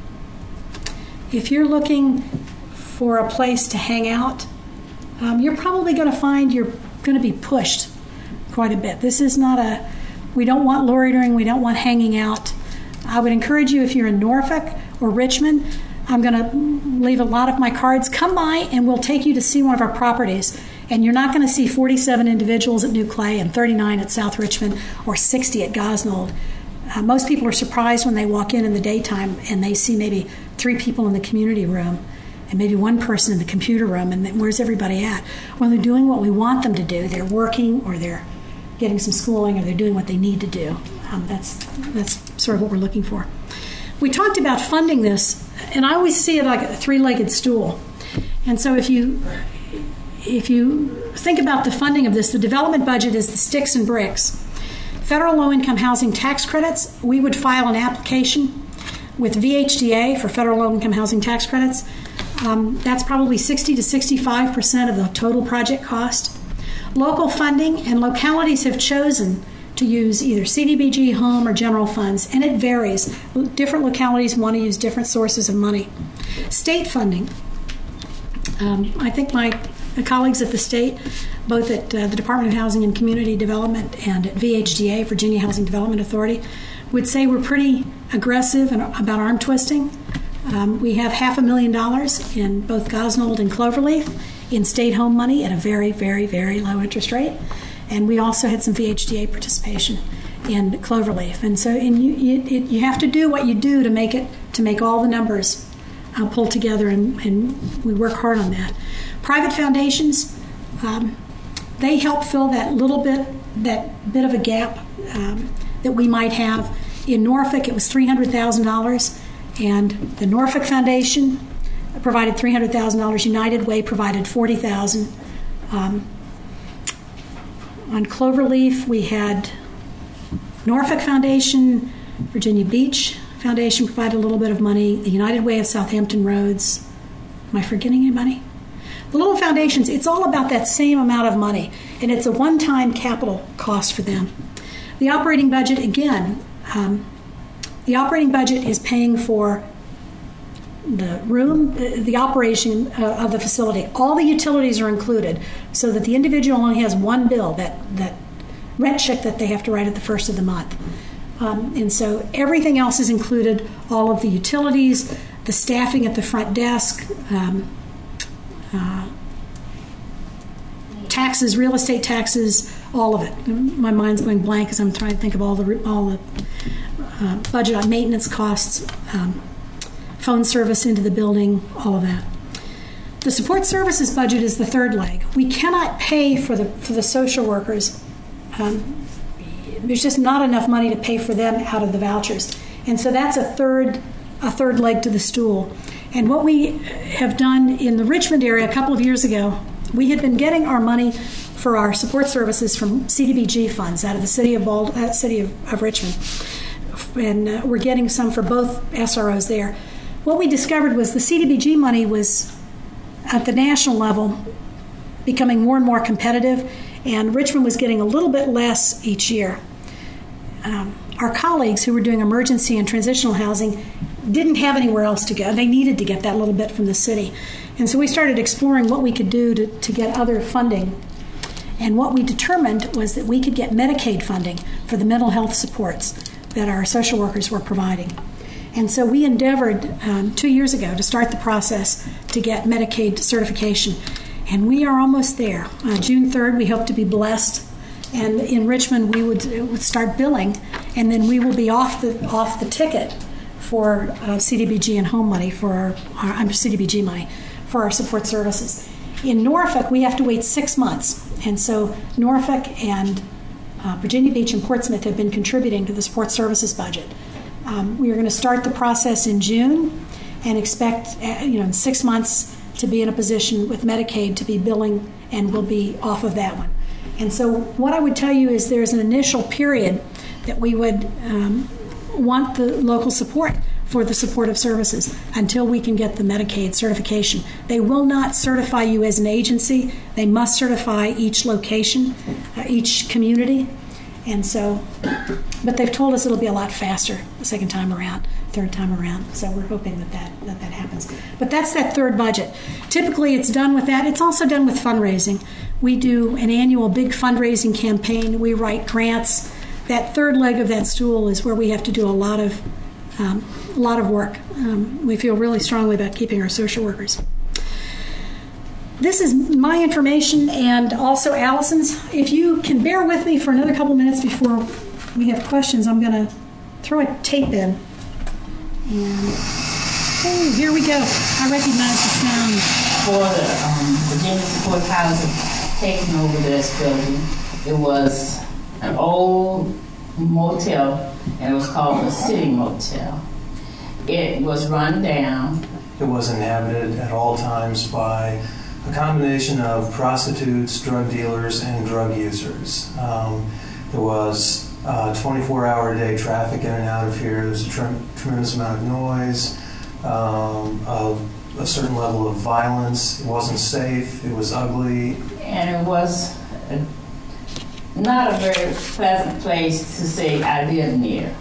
if you're looking for a place to hang out, um, you're probably going to find you're going to be pushed quite a bit. This is not a, we don't want loitering, we don't want hanging out. I would encourage you, if you're in Norfolk or Richmond, I'm going to leave a lot of my cards. Come by and we'll take you to see one of our properties. And you're not going to see forty-seven individuals at New Clay and thirty-nine at South Richmond or sixty at Gosnold. Uh, most people are surprised when they walk in in the daytime and they see maybe three people in the community room and maybe one person in the computer room, and then where's everybody at? Well, they're doing what we want them to do. They're working, or they're getting some schooling, or they're doing what they need to do. Um, that's that's sort of what we're looking for. We talked about funding this, and I always see it like a three-legged stool. And so if you if you think about the funding of this, the development budget is the sticks and bricks. Federal low-income housing tax credits, we would file an application with V H D A for federal low-income housing tax credits. Um, that's probably sixty to sixty-five percent of the total project cost. Local funding, and localities have chosen to use either C D B G, home, or general funds, and it varies. Different localities want to use different sources of money. State funding. Um, I think my colleagues at the state, both at uh, the Department of Housing and Community Development and at V H D A, Virginia Housing Development Authority, would say we're pretty aggressive and about arm twisting. Um, we have half a million dollars in both Gosnold and Cloverleaf in state home money at a very, very, very low interest rate. And we also had some V H D A participation in Cloverleaf. And so and you, you, it, you have to do what you do to make it, to make all the numbers uh, pull together, and, and we work hard on that. Private foundations, um, they help fill that little bit, that bit of a gap um, that we might have. In Norfolk, it was three hundred thousand dollars, and the Norfolk Foundation provided three hundred thousand dollars. United Way provided forty thousand dollars. Um, on Cloverleaf, we had Norfolk Foundation, Virginia Beach Foundation provided a little bit of money, the United Way of Southampton Roads. Am I forgetting anybody? The little foundations, it's all about that same amount of money, and it's a one-time capital cost for them. The operating budget, again, um, the operating budget is paying for the room, the operation uh, of the facility. All the utilities are included, so that the individual only has one bill, that, that rent check that they have to write at the first of the month. Um, and so everything else is included, all of the utilities, the staffing at the front desk, um, uh, taxes, real estate taxes, all of it. My mind's going blank as I'm trying to think of all the all the uh, budget on maintenance costs, um, phone service into the building, all of that. The support services budget is the third leg. We cannot pay for the for the social workers. Um, there's just not enough money to pay for them out of the vouchers, and so that's a third a third leg to the stool. And what we have done in the Richmond area a couple of years ago, we had been getting our money for our support services from C D B G funds out of the city of Bald, uh, city of, of Richmond, and uh, we're getting some for both S R Os there. What we discovered was the C D B G money was at the national level becoming more and more competitive, and Richmond was getting a little bit less each year. Um, our colleagues who were doing emergency and transitional housing didn't have anywhere else to go. They needed to get that little bit from the city. And so we started exploring what we could do to, to get other funding. And what we determined was that we could get Medicaid funding for the mental health supports that our social workers were providing. And so we endeavored um, two years ago to start the process to get Medicaid certification. And we are almost there. Uh, June third, we hope to be blessed. And in Richmond, we would, would start billing, and then we will be off the off the ticket for uh, C D B G and home money for our, our I'm C D B G money for our support services. In Norfolk, we have to wait six months, and so Norfolk and uh, Virginia Beach and Portsmouth have been contributing to the support services budget. Um, we are going to start the process in June, and expect uh, you know in six months to be in a position with Medicaid to be billing, and we'll be off of that one. And so what I would tell you is there's an initial period that we would um, want the local support for the supportive services until we can get the Medicaid certification. They will not certify you as an agency. They must certify each location, uh, each community. And so, but they've told us it'll be a lot faster the second time around, third time around. So we're hoping that that, that that happens. But that's that third budget. Typically it's done with that. It's also done with fundraising. We do an annual big fundraising campaign. We write grants. That third leg of that stool is where we have to do a lot of um, a lot of work. Um, we feel really strongly about keeping our social workers. This is my information and also Allison's. If you can bear with me for another couple minutes before we have questions, I'm going to throw a tape in. And oh, here we go. I recognize the sound. For the um, Virginia Support Housing taking over this building, it was an old motel, and it was called the City Motel. It was run down. It was inhabited at all times by a combination of prostitutes, drug dealers, and drug users. Um, there was uh, twenty-four hour a day traffic in and out of here. There was a tre- tremendous amount of noise, um, a, a certain level of violence. It wasn't safe. It was ugly. And it was a, not a very pleasant place to say I live near.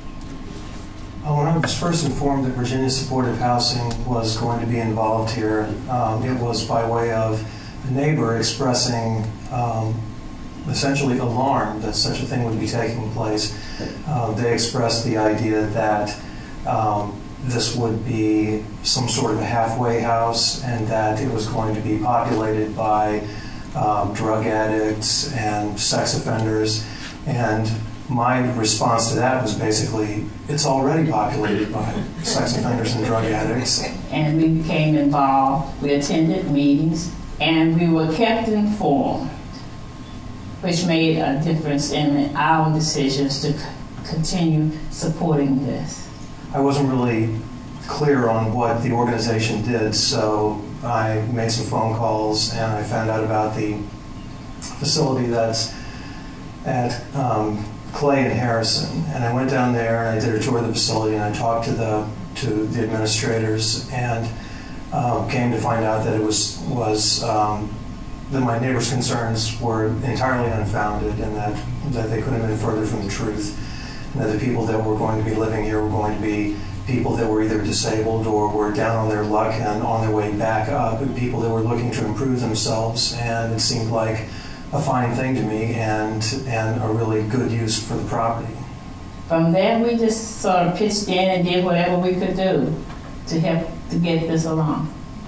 Uh, when I was first informed that Virginia Supportive Housing was going to be involved here, um, it was by way of a neighbor expressing um, essentially alarm that such a thing would be taking place. Uh, they expressed the idea that um, this would be some sort of a halfway house and that it was going to be populated by um, drug addicts and sex offenders. And my response to that was basically, it's already populated by sex offenders and drug addicts. And we became involved. We attended meetings, and we were kept informed, which made a difference in our decisions to c- continue supporting this. I wasn't really clear on what the organization did, so I made some phone calls and I found out about the facility that's at um, Clay and Harrison, and I went down there and I did a tour of the facility and I talked to the to the administrators and um, came to find out that it was was um, that my neighbors' concerns were entirely unfounded and that that they couldn't have been further from the truth, and that the people that were going to be living here were going to be people that were either disabled or were down on their luck and on their way back up, and people that were looking to improve themselves. And it seemed like a fine thing to me and and a really good use for the property. From there, we just sort of pitched in and did whatever we could do to help to get this along.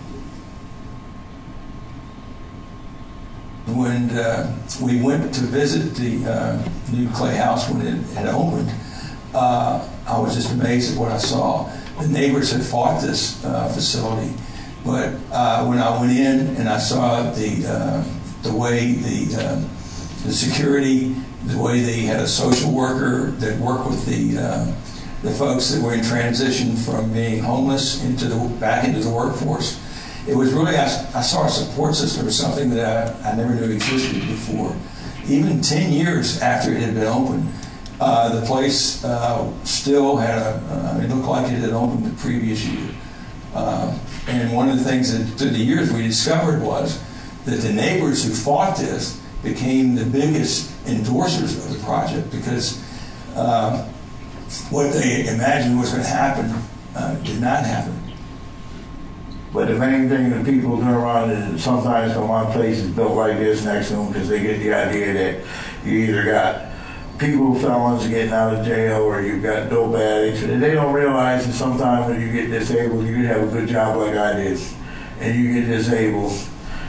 When uh, we went to visit the uh, new Clay House when it had opened, uh, I was just amazed at what I saw. The neighbors had fought this uh, facility, but uh, when I went in and I saw the uh, the way the uh, the security, the way they had a social worker that worked with the uh, the folks that were in transition from being homeless into the back into the workforce. It was really, I, I saw a support system or something that I, I never knew existed before. Even ten years after it had been opened, uh, the place uh, still had a, uh, it looked like it had opened the previous year. Uh, and one of the things that through the years we discovered was that the neighbors who fought this became the biggest endorsers of the project, because uh, what they imagined was going to happen uh, did not happen. But the main thing that people turn around is sometimes when one place is built like this next to them, because they get the idea that you either got people, felons getting out of jail, or you've got dope addicts, and they don't realize that sometimes when you get disabled, you can have a good job like I did, and you get disabled,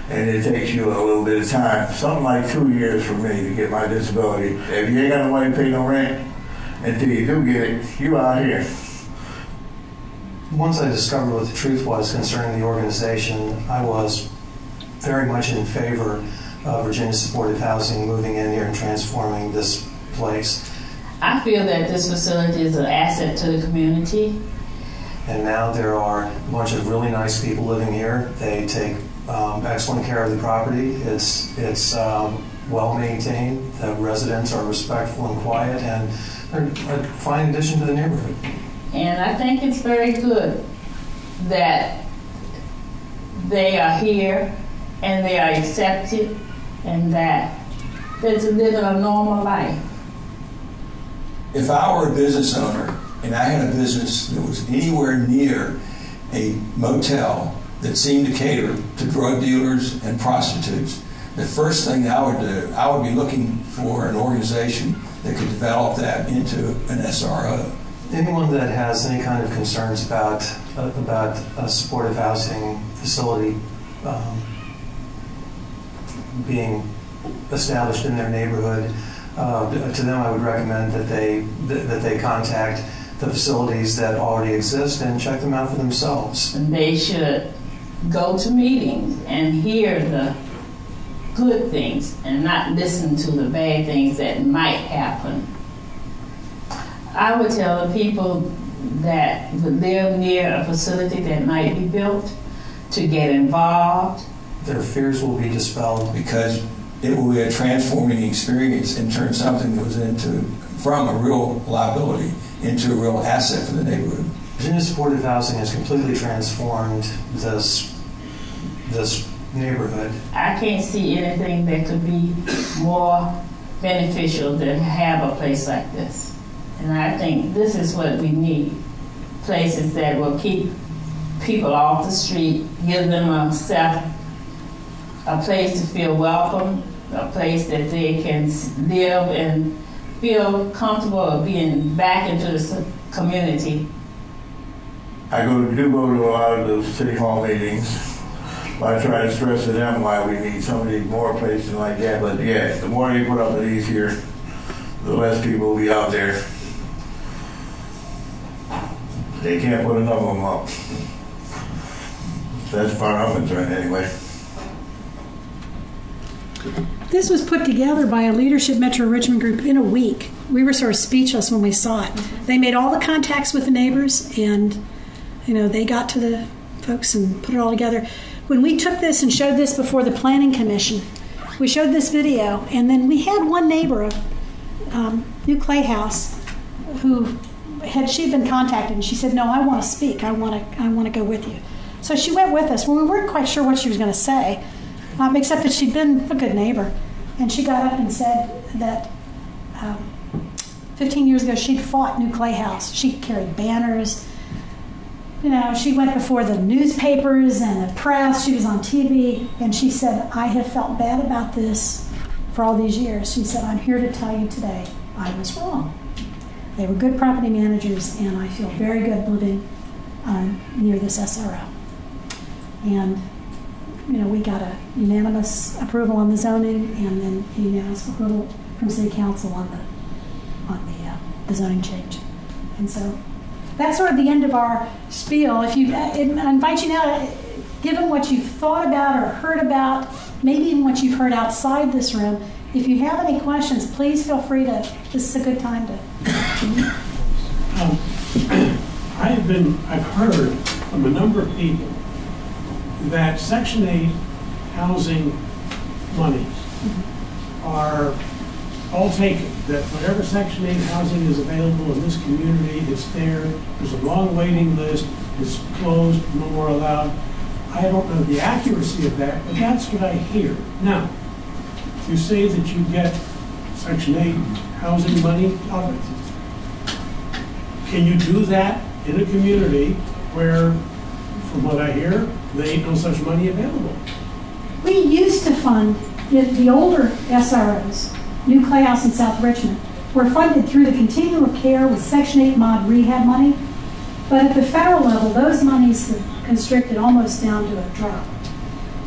and it takes you a little bit of time, something like two years for me to get my disability. If you ain't got no money to pay no rent, until you do get it, you out here. Once I discovered what the truth was concerning the organization, I was very much in favor of Virginia Supportive Housing moving in here and transforming this place. I feel that this facility is an asset to the community. And now there are a bunch of really nice people living here. They take um, excellent care of the property. It's it's um, well maintained. The residents are respectful and quiet, and they're a fine addition to the neighborhood. And I think it's very good that they are here and they are accepted and that they're living a normal life. If I were a business owner and I had a business that was anywhere near a motel that seemed to cater to drug dealers and prostitutes, the first thing I would do, I would be looking for an organization that could develop that into an S R O. Anyone that has any kind of concerns about uh, about a supportive housing facility um, being established in their neighborhood, uh, to them I would recommend that they that they contact the facilities that already exist and check them out for themselves. And they should go to meetings and hear the good things and not listen to the bad things that might happen. I would tell the people that would live near a facility that might be built to get involved. Their fears will be dispelled. Because it will be a transforming experience and turn something that was into from a real liability into a real asset for the neighborhood. Virginia Supportive Housing has completely transformed this this neighborhood. I can't see anything that could be more beneficial than have a place like this. And I think this is what we need. Places that will keep people off the street, give them a self, a place to feel welcome, a place that they can live and feel comfortable of being back into the community. I go do go to a lot of those city hall meetings. I try to stress to them why we need so many more places like that. But yeah, the more you put up with these here, the less people will be out there. They can't put enough of them up. That's far I'm concerned anyway. This was put together by a Leadership Metro Richmond group in a week. We were sort of speechless when we saw it. They made all the contacts with the neighbors, and you know they got to the folks and put it all together. When we took this and showed this before the Planning Commission, we showed this video, and then we had one neighbor of um, New Clay House who had she had been contacted, and she said, "No, I want to speak. I want to. I want to go with you." So she went with us. Well, we weren't quite sure what she was going to say, um, except that she'd been a good neighbor, and she got up and said that um, fifteen years ago she'd fought New Clay House. She carried banners. You know, she went before the newspapers and the press. She was on T V, and she said, "I have felt bad about this for all these years." She said, "I'm here to tell you today I was wrong. They were good property managers, and I feel very good living um, near this S R O." And, you know, we got a unanimous approval on the zoning, and then unanimous approval from City Council on the on the, uh, the zoning change. And so that's sort of the end of our spiel. If you, I invite you now to, given what you've thought about or heard about, maybe even what you've heard outside this room, if you have any questions, please feel free to, this is a good time to. Um, I've been, I've heard from a number of people that Section eight housing monies are all taken, that whatever Section eight housing is available in this community, it's there, there's a long waiting list, it's closed, no more allowed. I don't know the accuracy of that, but that's what I hear. Now, you say that you get Section eight housing money out of it. Can you do that in a community where, from what I hear, there ain't no such money available? We used to fund the, the older S R Os, New Clay House and South Richmond, were funded through the continuum of care with Section eight mod rehab money. But at the federal level, those monies have constricted almost down to a drop.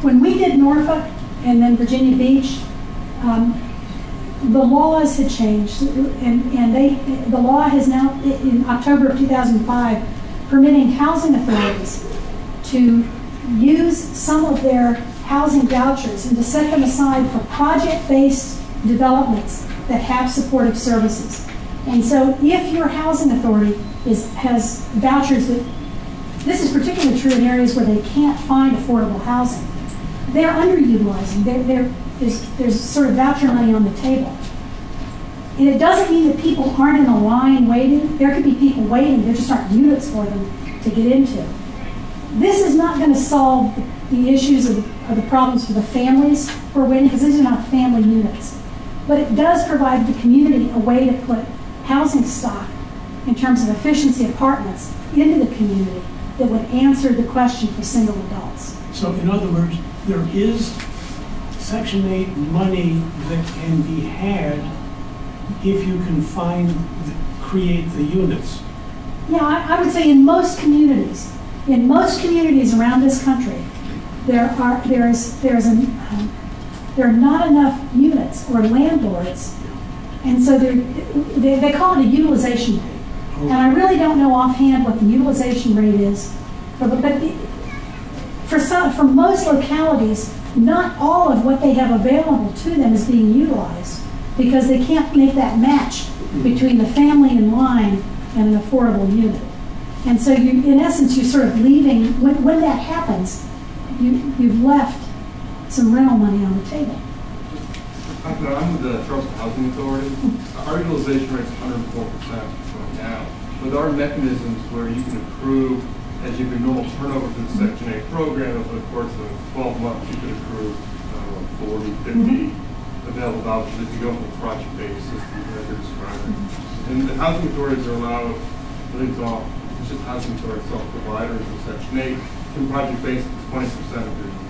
when we did Norfolk and then Virginia Beach, um, the laws had changed, and, and they the law has now, in October of two thousand five, permitting housing authorities to use some of their housing vouchers and to set them aside for project-based developments that have supportive services. And so if your housing authority is has vouchers that, this is particularly true in areas where they can't find affordable housing, they're underutilizing. They're, they're, there's, there's sort of voucher money on the table. And it doesn't mean that people aren't in a line waiting. There could be people waiting, there just aren't units for them to get into. This is not going to solve the issues of the, of the problems for the families who are waiting, because these are not family units. But it does provide the community a way to put housing stock in terms of efficiency apartments into the community that would answer the question for single adults. So in other words, there is Section eight money that can be had if you can find, create the units. Yeah, I, I would say in most communities, in most communities around this country, there are there is there's an um, there are not enough units or landlords, and so they they call it a utilization rate. And I really don't know offhand what the utilization rate is, for the, but it, for some for most localities, not all of what they have available to them is being utilized, because they can't make that match between the family in line and an affordable unit. And so you, in essence, you're sort of leaving, when, when that happens, you, you've left some rental money on the table. I'm with the Charleston Housing Authority. Our utilization rate is one hundred four percent right now. With our mechanisms where you can accrue, as you can normal turnover to the Section eight program, over the course of twelve months, you could accrue uh, forty, fifty mm-hmm. available vouchers if you go with a project-based system that you're describing. And the housing authorities are allowed, I think it's all, it's just housing authorities, self-providers in Section eight, can project-based twenty percent of their units.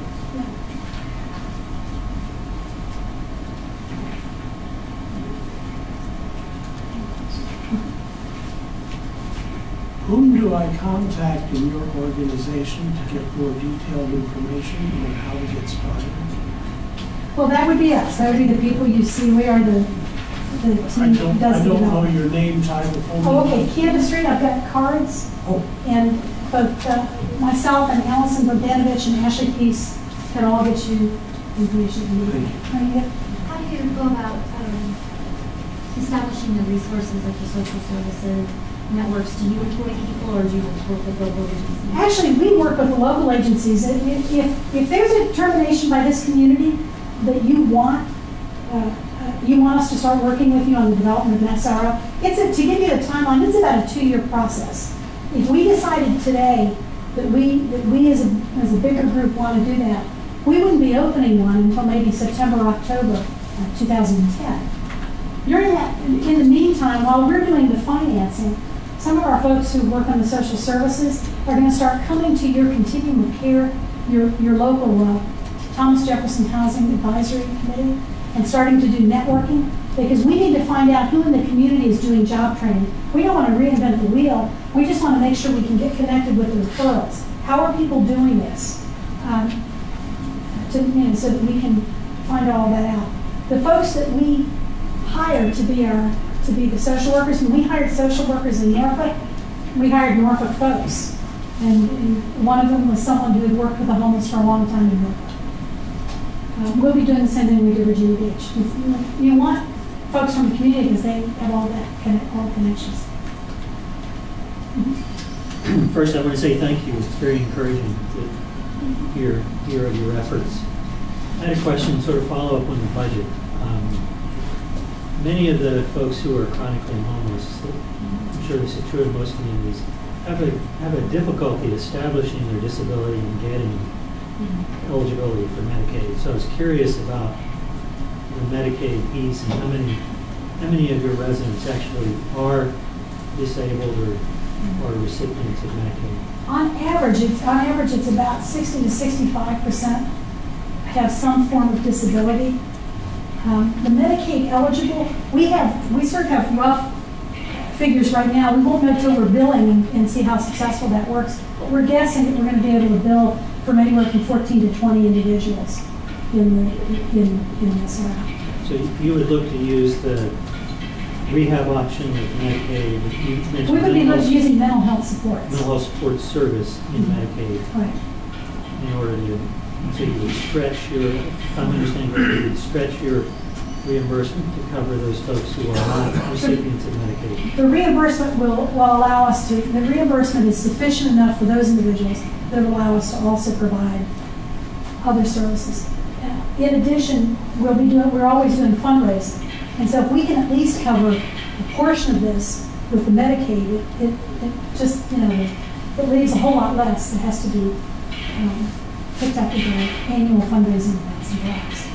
Whom do I contact in your organization to get more detailed information on how to get started? Well, that would be us. That would be the people you see. We are the, the team I don't, that does I the don't know development. your name, title, phone Oh, number. okay. Canvas Street, I've got cards. Oh. And both uh, myself and Allison Bogdanovich and Ashley Peace can all get you information you need. Thank you. How do you go about um, establishing the resources like the social services networks? Do you employ people, or do you work with local agencies? Actually, we work with the local agencies. If, if, if there's a determination by this community that you want, uh, uh, you want us to start working with you on the development of an S R O, it's a, to give you a timeline, it's about a two-year process. If we decided today that we that we as a, as a bigger group want to do that, we wouldn't be opening one until maybe September, October uh, two thousand ten. During that, in the meantime, while we're doing the financing, some of our folks who work on the social services are going to start coming to your continuum of care, your, your local uh, Thomas Jefferson Housing Advisory Committee, and starting to do networking, because we need to find out who in the community is doing job training. We don't want to reinvent the wheel. We just want to make sure we can get connected with the referrals. How are people doing this? Um, to, you know, so that we can find all that out. The folks that we hired to be our to be the social workers. When we hired social workers in Norfolk, we hired Norfolk folks. And, and one of them was someone who had worked with the homeless for a long time in Norfolk. Uh, we'll be doing the same thing we do at Virginia Beach. You, you want folks from the community because they have all that, connect, all the connections. Mm-hmm. First, I want to say thank you. It's very encouraging to hear, hear of your efforts. I had a question, sort of follow up on the budget. Um, Many of the folks who are chronically homeless, I'm sure this is true in most communities, have a have a difficulty establishing their disability and getting mm-hmm. eligibility for Medicaid. So I was curious about the Medicaid piece and how many how many of your residents actually are disabled or or recipients of Medicaid. On average, it's on average it's about sixty to sixty-five percent have some form of disability. Um, the Medicaid eligible, we have, we sort of have rough figures right now. We won't know until we're billing and, and see how successful that works. But we're guessing that we're going to be able to bill from anywhere from fourteen to twenty individuals in the in in this area. So you would look to use the rehab option with Medicaid. You mentioned We would be mental health- using mental health supports. mental health support service in Medicaid Right. in order to, so you would stretch your, if I'm understanding correctly, you would stretch your reimbursement to cover those folks who are not recipients of Medicaid. The reimbursement will, will allow us to, the reimbursement is sufficient enough for those individuals that will allow us to also provide other services. In addition, we'll be doing, we're always doing fundraising. And so if we can at least cover a portion of this with the Medicaid, it, it, it just, you know, it leaves a whole lot less that has to be um, picked up with the annual fundraising events and blocks.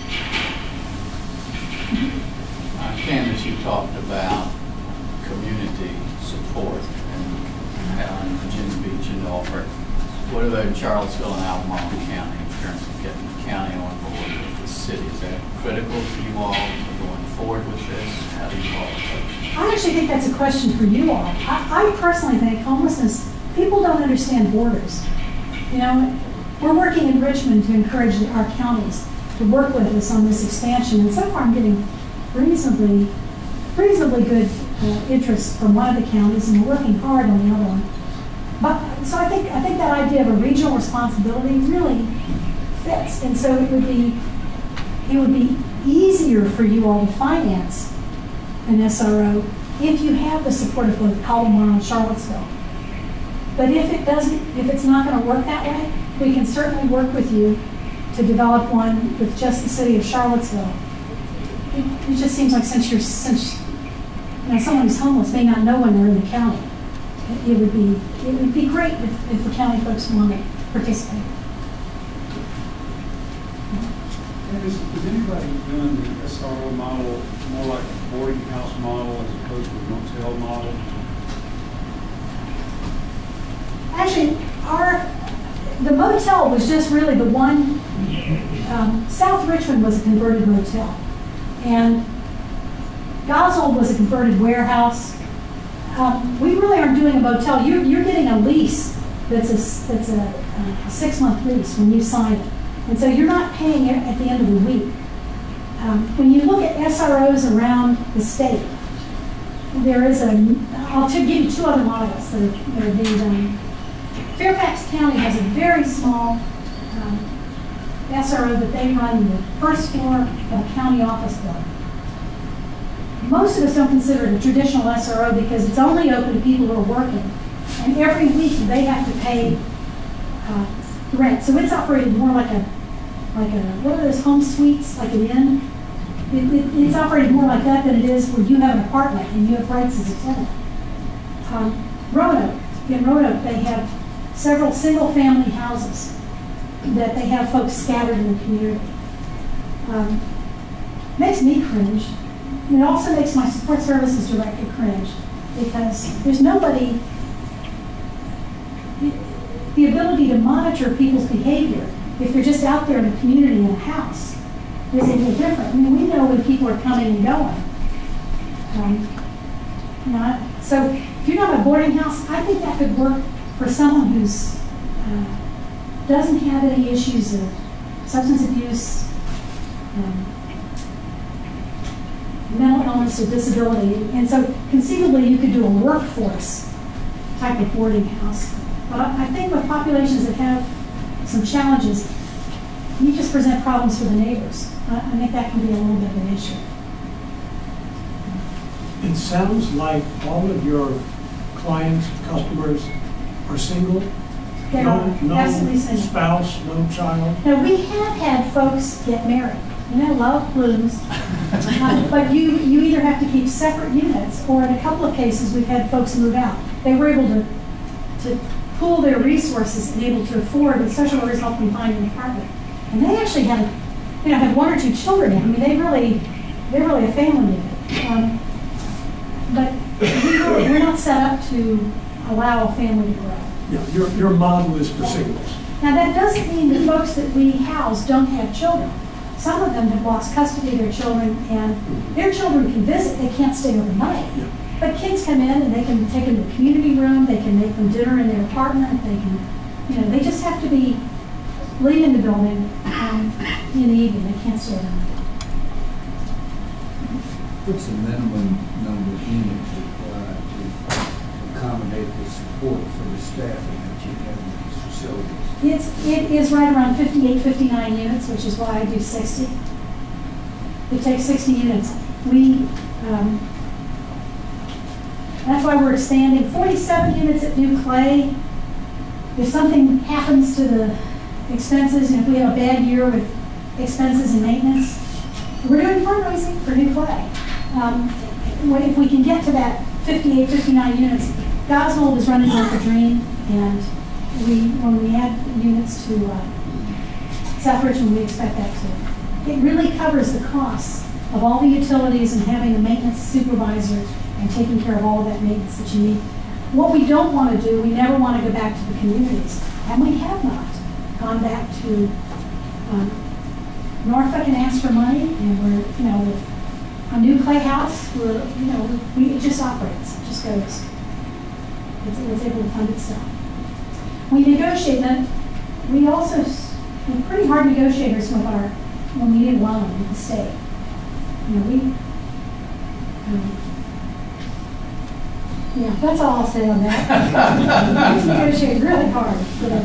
Uh, Candace, you talked about community support and how in Virginia Beach and Norfolk. What about in Charlottesville and Albemarle County in terms of getting the county on board with the city? Is that critical for you all going forward with this? How do you all approach it? I actually think that's a question for you all. I, I personally think homelessness, people don't understand borders. You know, we're working in Richmond to encourage our counties to work with us on this expansion, and so far I'm getting reasonably, reasonably good uh, interest from one of the counties, and we're working hard on the other one. But so I think I think that idea of a regional responsibility really fits, and so it would be it would be easier for you all to finance an S R O if you have the support of both Albemarle and Charlottesville. But if it doesn't, if it's not going to work that way, we can certainly work with you to develop one with just the city of Charlottesville. It, it just seems like since you're since you know, someone who's homeless may not know when they're in the county. It, it would be it would be great if, if the county folks want to participate. Is, is anybody doing the S R O model more like a boarding house model as opposed to a motel model? Actually, our the motel was just really the one. Um, South Richmond was a converted motel, and Goswell was a converted warehouse. Um, we really aren't doing a motel. You're, you're getting a lease that's a that's a, a six month lease when you sign it, and so you're not paying it at the end of the week. Um, when you look at S R Os around the state, there is a. I'll t- give you two other models that are, that are being done. Fairfax County has a very small um, S R O that they run in the first floor of a county office building. Most of us don't consider it a traditional S R O because it's only open to people who are working, and every week they have to pay uh, rent. So it's operated more like a like a what are those home suites, like an inn? It, it, it's operated more like that than it is where you have an apartment and you have rights as a tenant. Um, Roanoke, in Roanoke, they have several single-family houses that they have folks scattered in the community. Um, makes me cringe. And it also makes my support services director cringe because there's nobody, the ability to monitor people's behavior if they're just out there in the community in a house is a little different. I mean, we know when people are coming and going. Um, you know, so if you're not a boarding house, I think that could work for someone who's uh, doesn't have any issues of substance abuse, um, mental illness, or disability. And so conceivably you could do a workforce type of boarding house. But I think with populations that have some challenges, you just present problems for the neighbors. I, I think that can be a little bit of an issue. It sounds like all of your clients, customers are single? They no, are no absolutely single. Spouse, no child? Now, we have had folks get married. You know, love blooms. uh, but you, you either have to keep separate units, or in a couple of cases, we've had folks move out. They were able to, to pool their resources and able to afford, and social workers helped them find an apartment. And they actually had, you know, had one or two children. I mean, they really, they're really a family unit. Um, but we really, we're not set up to allow a family to grow. Yeah, your, your model is for singles. Now, that doesn't mean the folks that we house don't have children. Some of them have lost custody of their children, and their children can visit. They can't stay overnight. Yeah. But kids come in, and they can take them to the community room. They can make them dinner in their apartment. They can, you know, they just have to be leaving the building um, in the evening. They can't stay overnight. What's the minimum number of units required to accommodate the support for the staffing that you have in these facilities? It's, it is right around fifty-eight, fifty-nine units, which is why I do sixty. It takes sixty units. We, um, that's why we're expanding. forty-seven units at New Clay. If something happens to the expenses, and if we have a bad year with expenses and maintenance, we're doing fundraising for New Clay. Um, if we can get to that fifty-eight, fifty-nine units, Gosnold is running like a dream, and we, when we add units to uh, South Richmond, we expect that to. It really covers the costs of all the utilities and having a maintenance supervisor and taking care of all of that maintenance that you need. What we don't want to do, we never want to go back to the communities, and we have not gone back to um, Norfolk and asked for money, and we're, you know, with a New Clay House, we're, you know, we, it just operates, it just goes. It's, it's able to fund itself. We negotiate that. We also, we're pretty hard negotiators with our, when we need a loan with the state. You know, we, um, yeah, that's all I'll say on that. We negotiate really hard for them.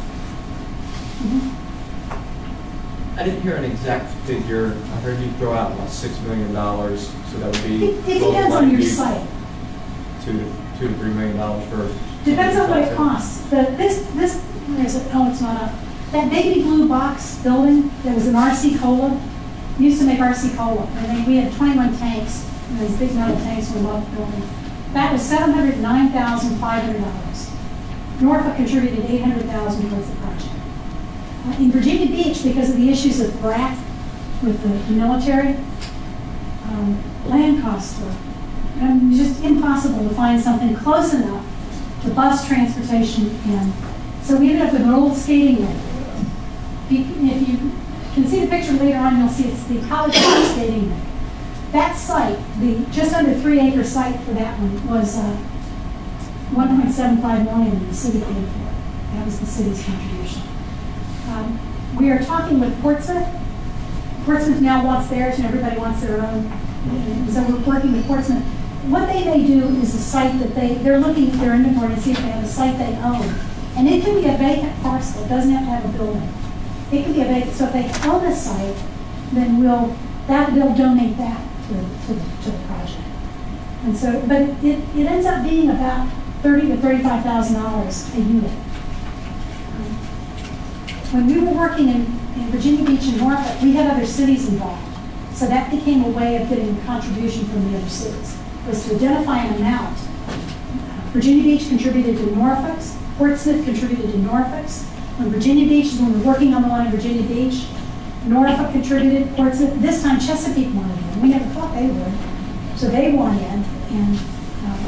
Mm-hmm. I didn't hear an exact figure. I heard you throw out about six million dollars, so that would be. It, it depends on your site. Two to two to three million dollars for. Depends on what it costs. The, this this where is it? Oh, it's not up. That baby blue box building that was an R C Cola. We used to make R C Cola, and then we had twenty-one tanks, and these big metal tanks were above the building. That was seven hundred nine thousand five hundred dollars. Norfolk contributed eight hundred thousand dollars towards the project. Uh, in Virginia Beach, because of the issues of B R A C with the, the military, um, land costs were um, just impossible to find something close enough to bus transportation in. So we ended up with an old skating rink. If you, if you can see the picture later on, you'll see it's the College Park skating rink. That site, the just under three acre site for that one, was uh, one point seven five million dollars and the city paid for it. That was the city's contribution. Um, we are talking with Portsmouth. Portsmouth now wants theirs, and everybody wants their own. And so we're working with Portsmouth. What they may do is a site that they, they're looking at their inventory and see if they have a site they own. And it can be a vacant parcel. It doesn't have to have a building. It can be a vacant. So if they own a site, then we'll, that, they'll donate that to, to, to the project. And so, but it, it ends up being about thirty to thirty-five thousand dollars a unit. When we were working in, in Virginia Beach and Norfolk, we had other cities involved. So that became a way of getting a contribution from the other cities, was to identify an amount. Virginia Beach contributed to Norfolk's, Portsmouth contributed to Norfolk's. When Virginia Beach, when we were working on the one in Virginia Beach, Norfolk contributed, Portsmouth. This time Chesapeake wanted in. We never thought they would. So they want in, and uh,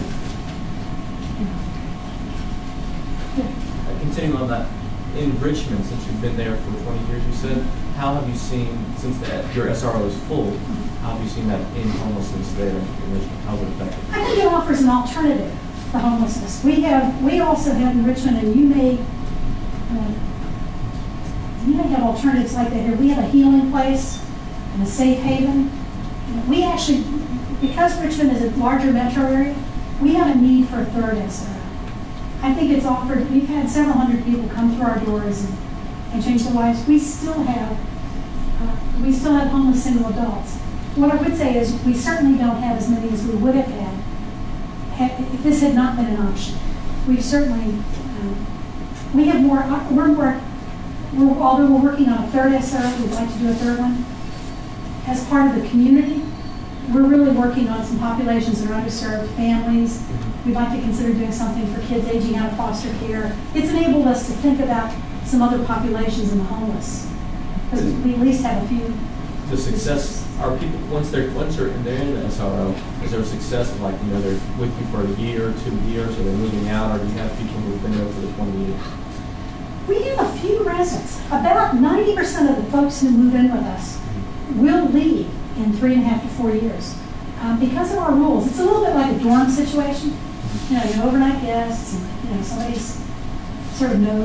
you know. Yeah. Continuing on that, in Richmond, since you've been there for twenty years, you said, how have you seen, since the, your S R O is full, how have you seen that in homelessness there in Richmond? How's it affected? I think it offers an alternative to homelessness. We have, we also have in Richmond, and you may, uh, you may have alternatives like that here. We have a healing place and a safe haven. We actually, because Richmond is a larger metro area, we have a need for a third S R O. I think it's offered, we've had several hundred people come through our doors and, and change their lives. We still have, uh, we still have homeless single adults. What I would say is we certainly don't have as many as we would have had, had if this had not been an option. We've certainly, um, we have more, we're more, we're, although we're working on a third S R O, we'd like to do a third one. As part of the community, we're really working on some populations that are underserved, families. We'd like to consider doing something for kids aging out of foster care. It's enabled us to think about some other populations in the homeless, because we at least have a few. The success, are people, once they're once they're in, they're in the S R O, is there a success of, like, you know, they're with you for a year, two years, or they're moving out, or do you have people who've been there for the twenty years? We have a few residents. About ninety percent of the folks who move in with us will leave in three and a half to four years. Um, because of our rules, it's a little bit like a dorm situation. You know, you overnight guests, and, you know, somebody's sort of knows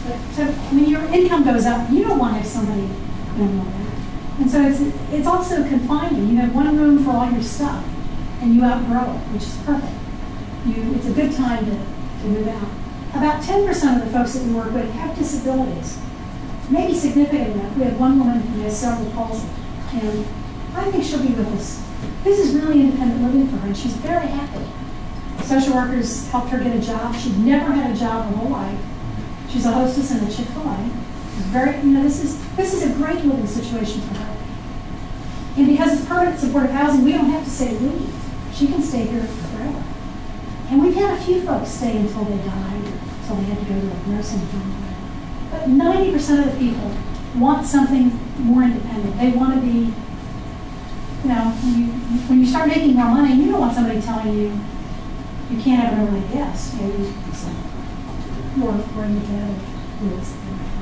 But, so when your income goes up, you don't want to have somebody you know, that. And so it's it's also confining. You have one room for all your stuff, and you outgrow it, which is perfect. You, it's a good time to, to move out. About ten percent of the folks that we work with have disabilities, maybe significant enough. We have one woman who has cerebral palsy, and I think she'll be with us. This is really independent living for her, and she's very happy. Social workers helped her get a job. She'd never had a job her whole life. She's a hostess in a Chick-fil-A. Very, you know, this is this is a great living situation for her. And because it's permanent supportive housing, we don't have to say leave. She can stay here forever. And we've had a few folks stay until they died, until they had to go to a nursing home. But ninety percent of the people want something more independent. They want to be, you know, when you, when you start making more money, you don't want somebody telling you you can't have an overnight guest. You know, it's like, or, or in the bed, or it's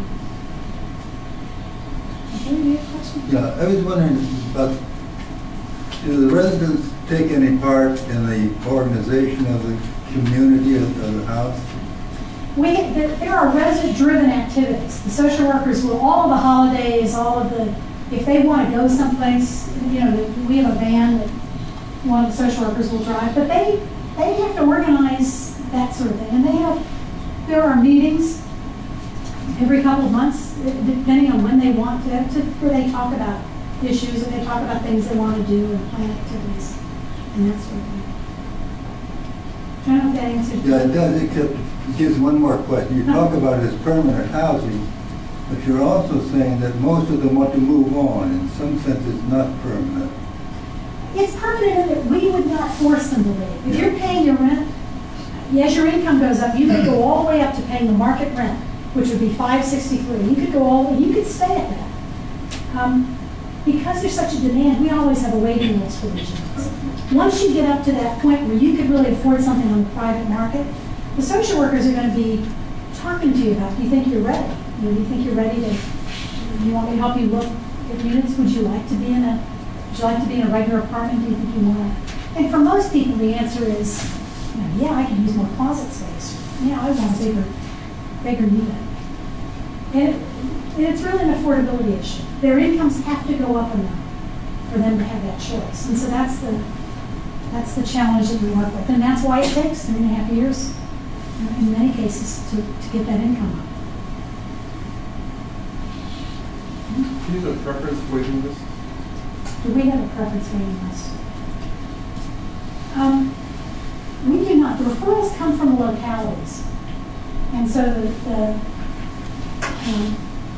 Yeah, I was wondering about, do the residents take any part in the organization of the community of, of the house? We, there, there are resident-driven activities. The social workers will, all of the holidays, all of the, if they want to go someplace, you know, we have a van that one of the social workers will drive, but they, they have to organize that sort of thing. And they have, there are meetings every couple of months, depending on when they want to, to where they talk about issues and they talk about things they want to do and plan activities and that sort of thing. I don't know if that answers. Yeah, it does. It gives, gives one more question. You talk about it as permanent housing, but you're also saying that most of them want to move on. In some sense, it's not permanent. It's permanent in that we would not force them to leave. If you're paying your rent, as your income goes up, you could go all the way up to paying the market rent, which would be five sixty-three. You could go all, you could stay at that. Um, because there's such a demand, we always have a waiting list for these units. Once you get up to that point where you could really afford something on the private market, the social workers are going to be talking to you about, do you think you're ready? You know, do you think you're ready to, do you want me to help you look at units? Would you like to be in a, would you like to be in a regular apartment? Do you think you want to? And for most people, the answer is, you know, yeah, I can use more closet space. Yeah, I want a bigger, bigger unit. And, it, and it's really an affordability issue. Their incomes have to go up enough for them to have that choice. And so that's the that's the challenge that we work with. And that's why it takes three and a half years, in many cases, to, to get that income up. Do you have a preference waiting list? Do we have a preference waiting list? Um, we do not. The referrals come from the localities. And so the, the um,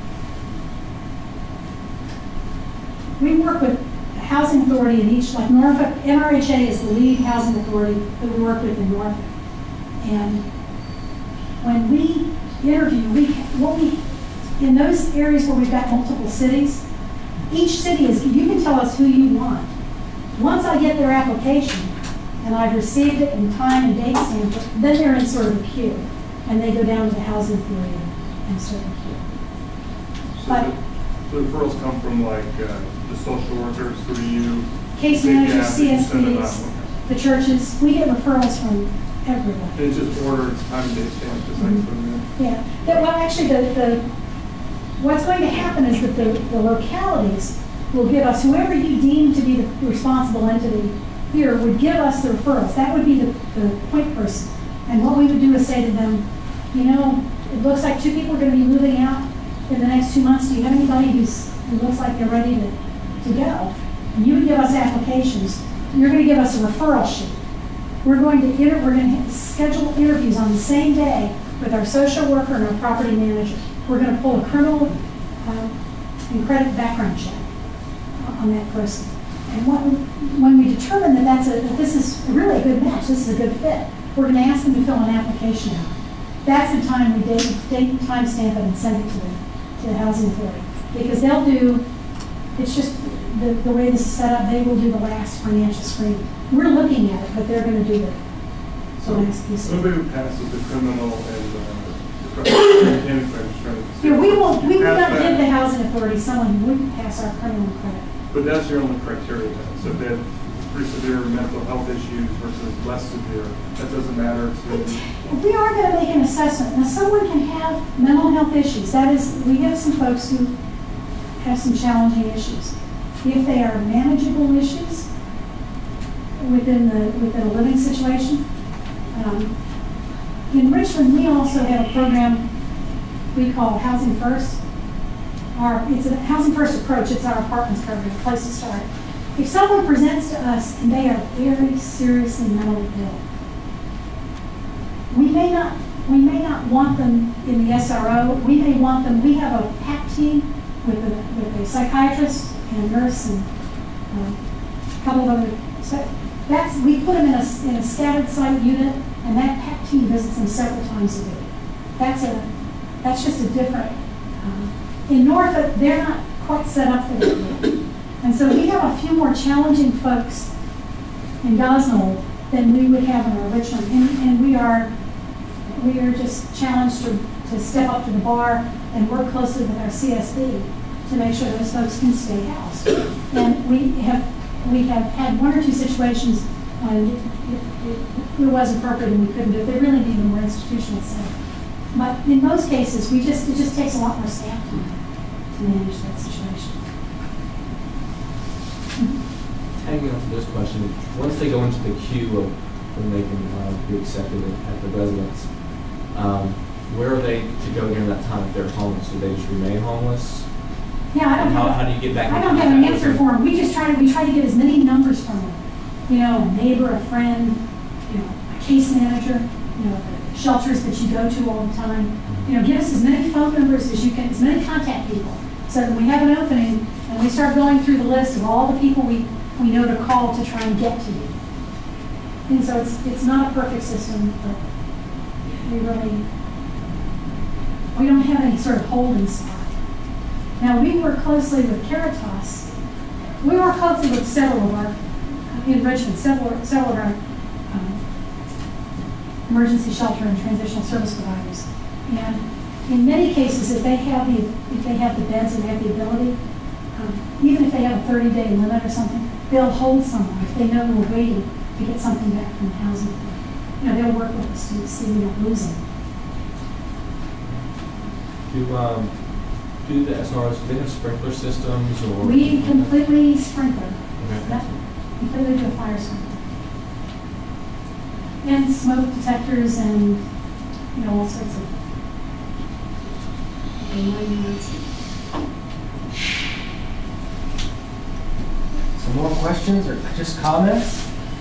we work with the housing authority in each, like Norfolk, N R H A is the lead housing authority that we work with in Norfolk. And when we interview, we, what we, in those areas where we've got multiple cities, each city is, you can tell us who you want. Once I get their application and I've received it in time and date stamped, then they're in sort of a queue. And they go down to the housing authority and sort of queue. So but the, the referrals come from like uh, the social workers through you? Case managers, C S Ds, the churches. We get referrals from everyone. And it's just ordered, time and date stamped, just mm-hmm. like from there? Yeah. That, well, actually, the, the what's going to happen is that the, the localities will give us, whoever you deem to be the responsible entity here would give us the referrals. That would be the, the point person. And what we would do is say to them, you know, it looks like two people are going to be moving out in the next two months. Do you have anybody who's, who looks like they're ready to, to go? And you would give us applications. You're going to give us a referral sheet. We're going to inter- we're going to schedule interviews on the same day with our social worker and our property manager. We're going to pull a criminal uh, and credit background check on that person. And when, when we determine that that's a, that this is really a good match, this is a good fit, we're going to ask them to fill an application out. That's the time we date, date time stamp it and send it to the, to the housing authority. Because they'll do, it's just the, the way this is set up, they will do the last financial screening. We're looking at it, but they're going to do the, so the last piece. Somebody who passes the criminal and uh, the credit credit. Yeah, we will. We would not that, give the housing authority someone who wouldn't pass our criminal credit. But that's your only criteria then. So that pretty severe mental health issues versus less severe, that doesn't matter to... We are going to make an assessment. Now, someone can have mental health issues. That is, we have some folks who have some challenging issues. If they are manageable issues within the within a living situation, um, in Richmond we also have a program we call Housing First. Our, it's a Housing First approach. It's our apartments program, place to start. If someone presents to us and they are very seriously mentally ill, we may not we may not want them in the S R O. We may want them. We have a PAC team with a with a psychiatrist and a nurse and uh, a couple of other. So that's we put them in a in a scattered site unit, and that PAC team visits them several times a week. That's a that's just a different. Um, in Norfolk, they're not quite set up for that yet. And so we have a few more challenging folks in Gosnell than we would have in our Richmond. And, and we are we are just challenged to, to step up to the bar and work closely with our C S B to make sure those folks can stay housed. And we have we have had one or two situations when it, it, it, it was appropriate and we couldn't do it. They really need a more institutional setting. But in most cases, we just it just takes a lot more staff time to manage that situation. Hanging on to this question, once they go into the queue of when they can uh, be accepted at the residence, um, where are they to go during that time if they're homeless? Do they just remain homeless? Yeah, I don't. How, have, how do you get back? I in don't have an contact answer with for them. We just try to we try to get as many numbers from them. You know, a neighbor, a friend, you know, a case manager, you know, the shelters that you go to all the time. You know, give us as many phone numbers as you can, as many contact people. So that when we have an opening and we start going through the list of all the people we, we know to call to try and get to you. And so it's it's not a perfect system, but we really we don't have any sort of holding spot. Now we work closely with Caritas. We work closely with several of our in Richmond, several several of our um, emergency shelter and transitional service providers. And in many cases, if they have the if they have the beds and they have the ability, um, even if they have a thirty day limit or something, they'll hold someone if they know we're waiting to get something back from the housing authority. You know, they'll work with us to see we don't lose them. Do um, do the S R Os, do they have sprinkler systems or? We completely sprinkler. Okay. Yep. Completely do a fire sprinkler. And smoke detectors and, you know, all sorts of. Some more questions or just comments?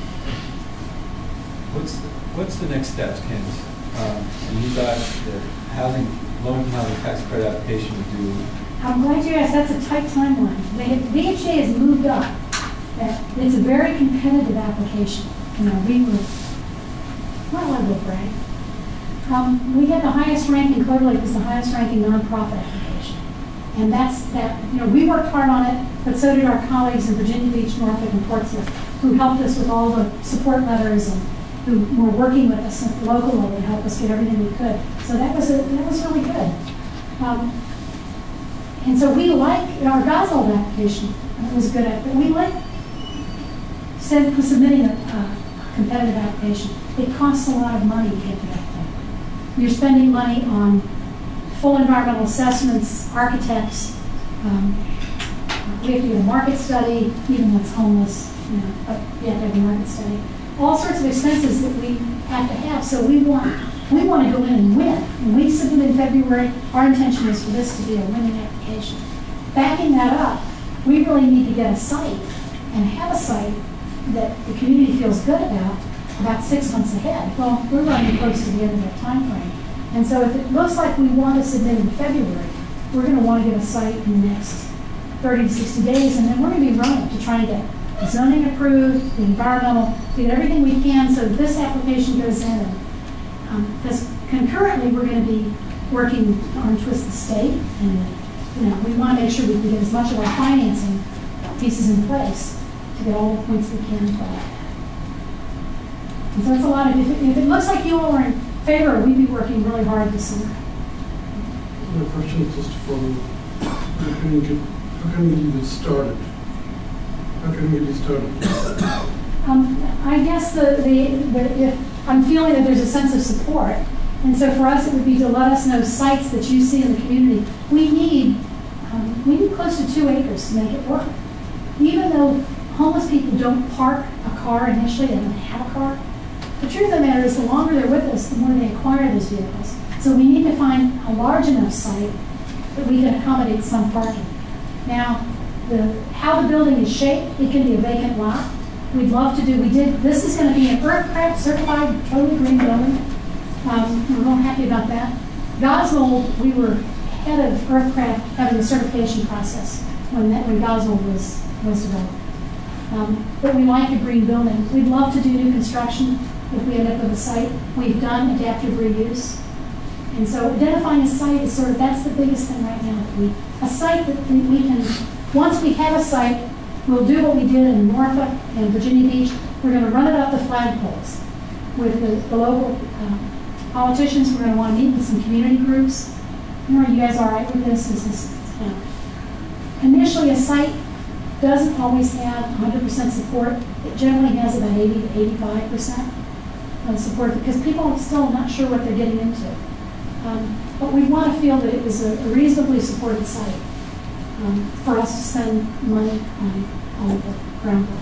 What's the, what's the next steps, Candace? Um, and you got the housing, low-income housing tax credit application due. I'm glad you asked. That's a tight timeline. They, V H A has moved up. That it's a very competitive application. You know, we were not allowed to brag. Um, we had the highest ranking. Clear Lake was the highest ranking nonprofit application, and that's that. You know, we worked hard on it, but so did our colleagues in Virginia Beach, Norfolk, and Portsmouth, who helped us with all the support letters and who were working with us at the local level to help us get everything we could. So that was a, that was really good. Um, and so we like our Gosnell application. It was good. But we like send, submitting a uh, competitive application. It costs a lot of money to get to that point. You're spending money on full environmental assessments, architects. Um, we have to do a market study, even though it's homeless. You know, but you have to have a market study. All sorts of expenses that we have to have. So we want we want to go in and win. And we submitted in February. Our intention is for this to be a winning application. Backing that up, we really need to get a site and have a site that the community feels good about about six months ahead. Well, we're running close to the end of that time frame. And so if it looks like we want to submit in February, we're going to want to get a site in the next thirty to sixty days, and then we're going to be running to try and get the zoning approved, the environmental, do everything we can so that this application goes in. And, um, because concurrently, we're going to be working on Twist the State, and you know, we want to make sure we can get as much of our financing pieces in place to get all the points we can for that. And so it's a lot of, if it, if it looks like you all are in favor, we'd be working really hard this summer. My question is just to follow, how can you get, how can you get it started? How can we get it started? Um, I guess the, the, the if I'm feeling that there's a sense of support, and so for us it would be to let us know sites that you see in the community. We need um, we need close to two acres to make it work. Even though homeless people don't park a car initially, they don't have a car. The truth of the matter is, the longer they're with us, the more they acquire those vehicles. So we need to find a large enough site that we can accommodate some parking. Now, the, how the building is shaped, it can be a vacant lot. We'd love to do, we did, this is going to be an Earthcraft certified, totally green building. Um, we're real happy about that. Gosnold, we were head of Earthcraft having the certification process when that, when Gosnold was, was developed. Um, but we like a green building. We'd love to do new construction if we end up with a site. We've done adaptive reuse. And so identifying a site is sort of, that's the biggest thing right now. That we, a site that we, we can, once we have a site, we'll do what we did in Norfolk and Virginia Beach. We're going to run it up the flagpoles with the, the local uh, politicians. We're going to want to meet with some community groups. Are you guys all right with this? Is this you know, initially a site doesn't always have one hundred percent support. It generally has about eighty to eighty-five percent of support because people are still not sure what they're getting into. Um, but we want to feel that it was a, a reasonably supported site um, for us to spend money on all of the groundwork.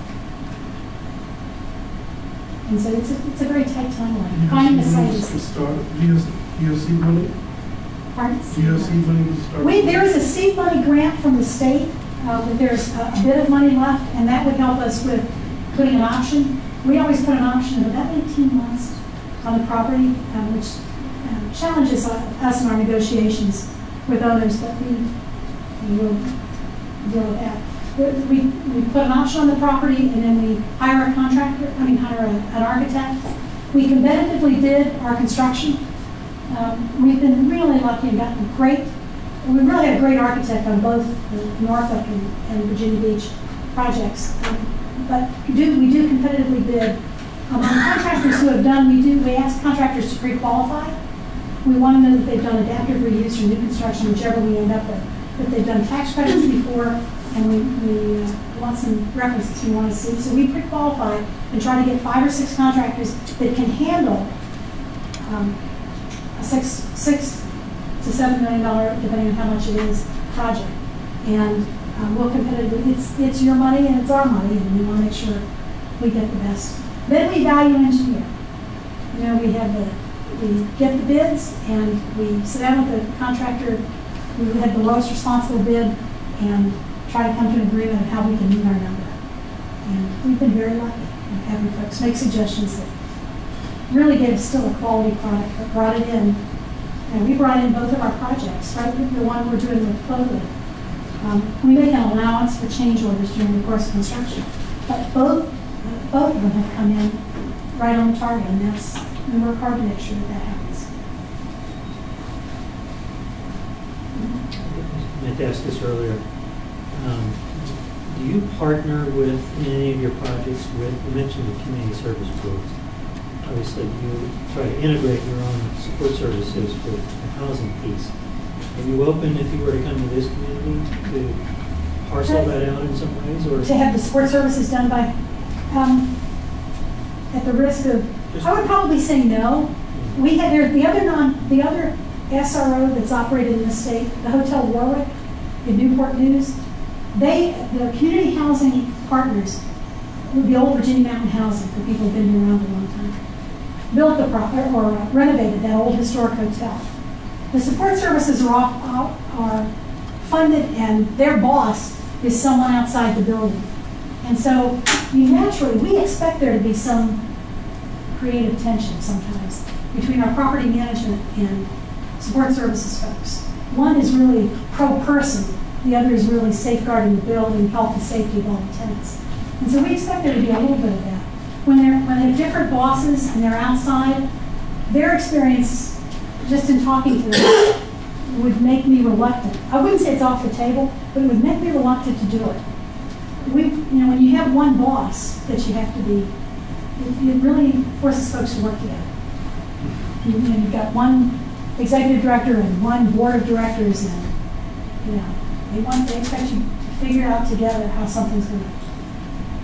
And so it's a, it's a very tight timeline. Finding a site is... To start D O C money? Pardon? D O C money to start? We, there is a seed money grant from the state. Uh, but there's a, a bit of money left, and that would help us with putting an option. We always put an option of about eighteen months on the property, um, which um, challenges uh, us in our negotiations with others, but we, we will deal with that. We, we put an option on the property, and then we hire a contractor, I mean hire a, an architect. We competitively bid our construction. Um, we've been really lucky and gotten great We really had a great architect on both the Norfolk and, and Virginia Beach projects. Um, but do, we do competitively bid. Um, on contractors who have done, we do, we ask contractors to pre-qualify. We want to know that they've done adaptive reuse or new construction, whichever we end up with. That they've done tax credits before, and we, we uh, want some references we want to see. So we pre-qualify and try to get five or six contractors that can handle um, a six, six to seven million dollar, depending on how much it is, project. And um, we'll competitively, it's, it's your money and it's our money, and we want to make sure we get the best. Then we value engineer. You know, we have the, we get the bids and we sit down with the contractor. We had the lowest responsible bid and try to come to an agreement of how we can meet our number. And we've been very lucky in having folks make suggestions that really gave us still a quality product, but brought it in. And we brought in both of our projects, right? The one we're doing with Clover. Um, we make an allowance for change orders during the course of construction, but both both of them have come in right on target, and that's we work hard to make sure that that happens. I meant to ask this earlier. Um, do you partner with in any of your projects with? You mentioned the community service boards. Obviously, you try to integrate your own support services with the housing piece. Are you open, if you were to come to this community, to parcel that out in some ways, or to have the support services done by? Um, at the risk of, I would probably say no. We had there the other non the other S R O that's operated in the state, the Hotel Warwick in Newport News. They the community housing partners, the old Virginia Mountain Housing for people who've been here around a long time, built the pro or uh, renovated that old historic hotel. The support services are off, are funded, and their boss is someone outside the building. And so, you naturally, we expect there to be some creative tension sometimes between our property management and support services folks. One is really pro-person, the other is really safeguarding the building, health and safety of all the tenants. And so we expect there to be a little bit of that. When they're, when they have different bosses and they're outside, their experience, just in talking to them, would make me reluctant. I wouldn't say it's off the table, but it would make me reluctant to do it. We, you know, when you have one boss that you have to be, it, it really forces folks to work together. You, you know, you've got one executive director and one board of directors, and you know, they want they expect you to figure out together how something's going to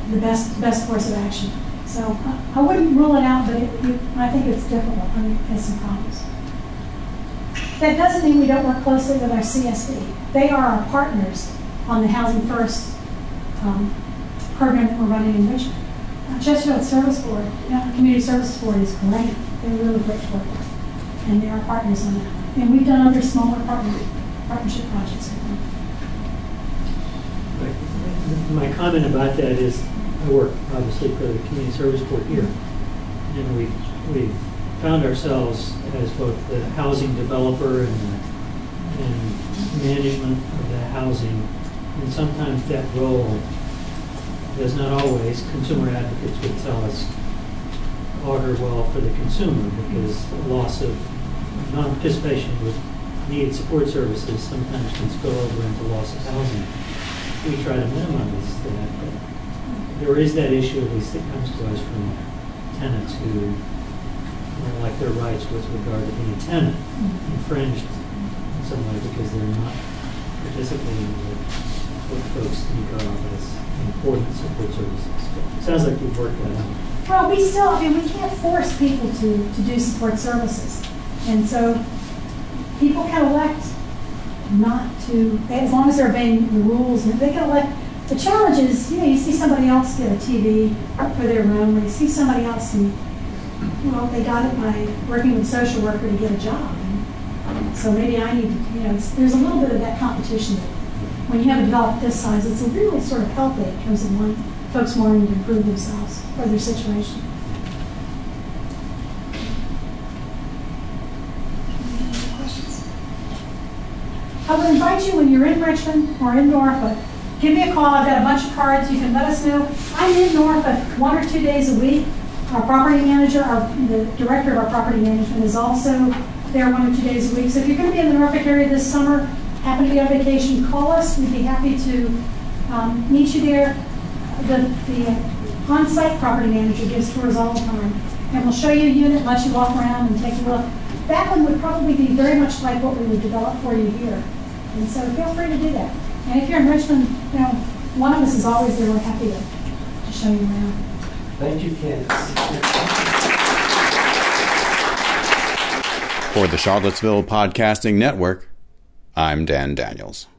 the best best course of action. So uh, I wouldn't rule it out, but it, it, I think it's difficult. I mean, it has some problems. That doesn't mean we don't work closely with our C S D. They are our partners on the Housing First um, program that we're running in Richmond. Uh, Chesterfield Service Board, you know, Community Service Board is great. They're really great to work with. And they are partners on that. And we've done other smaller partner, partnership projects with them. My comment about that is, I work obviously for the Community Service Board here, and we've, we've found ourselves as both the housing developer and, the, and management of the housing, and sometimes that role does not always, consumer advocates would tell us, augur well for the consumer, because the loss of non-participation with needed support services sometimes can spill over into loss of housing. We try to minimize that, but there is that issue, at least that comes to us from tenants who don't like their rights with regard to being a tenant infringed in some way because they're not participating with what folks think of as important support services. But it sounds like you've worked that out. Well, we still, I mean, we can't force people to, to do support services. And so people can elect not to, as long as they're obeying the rules, and they can elect. The challenge is, you know, you see somebody else get a T V for their room, or you see somebody else and, well, they got it by working with a social worker to get a job. And so maybe I need to, you know, it's, there's a little bit of that competition. That when you have a developed this size, it's really sort of healthy in terms of one, folks wanting to improve themselves or their situation. I would invite you when you're in Richmond or in Norfolk, give me a call. I've got a bunch of cards. You can let us know. I'm in Norfolk one or two days a week. Our property manager, our, the director of our property management is also there one or two days a week. So if you're going to be in the Norfolk area this summer, happen to be on vacation, call us. We'd be happy to um, meet you there. The, the on-site property manager gives tours all the time. And we'll show you a unit, let you walk around and take a look. That one would probably be very much like what we would develop for you here. And so feel free to do that. And if you're in Richmond, you know, one of us is always there. We're happy to, to show you around. Thank you, Candace. For the Charlottesville Podcasting Network, I'm Dan Daniels.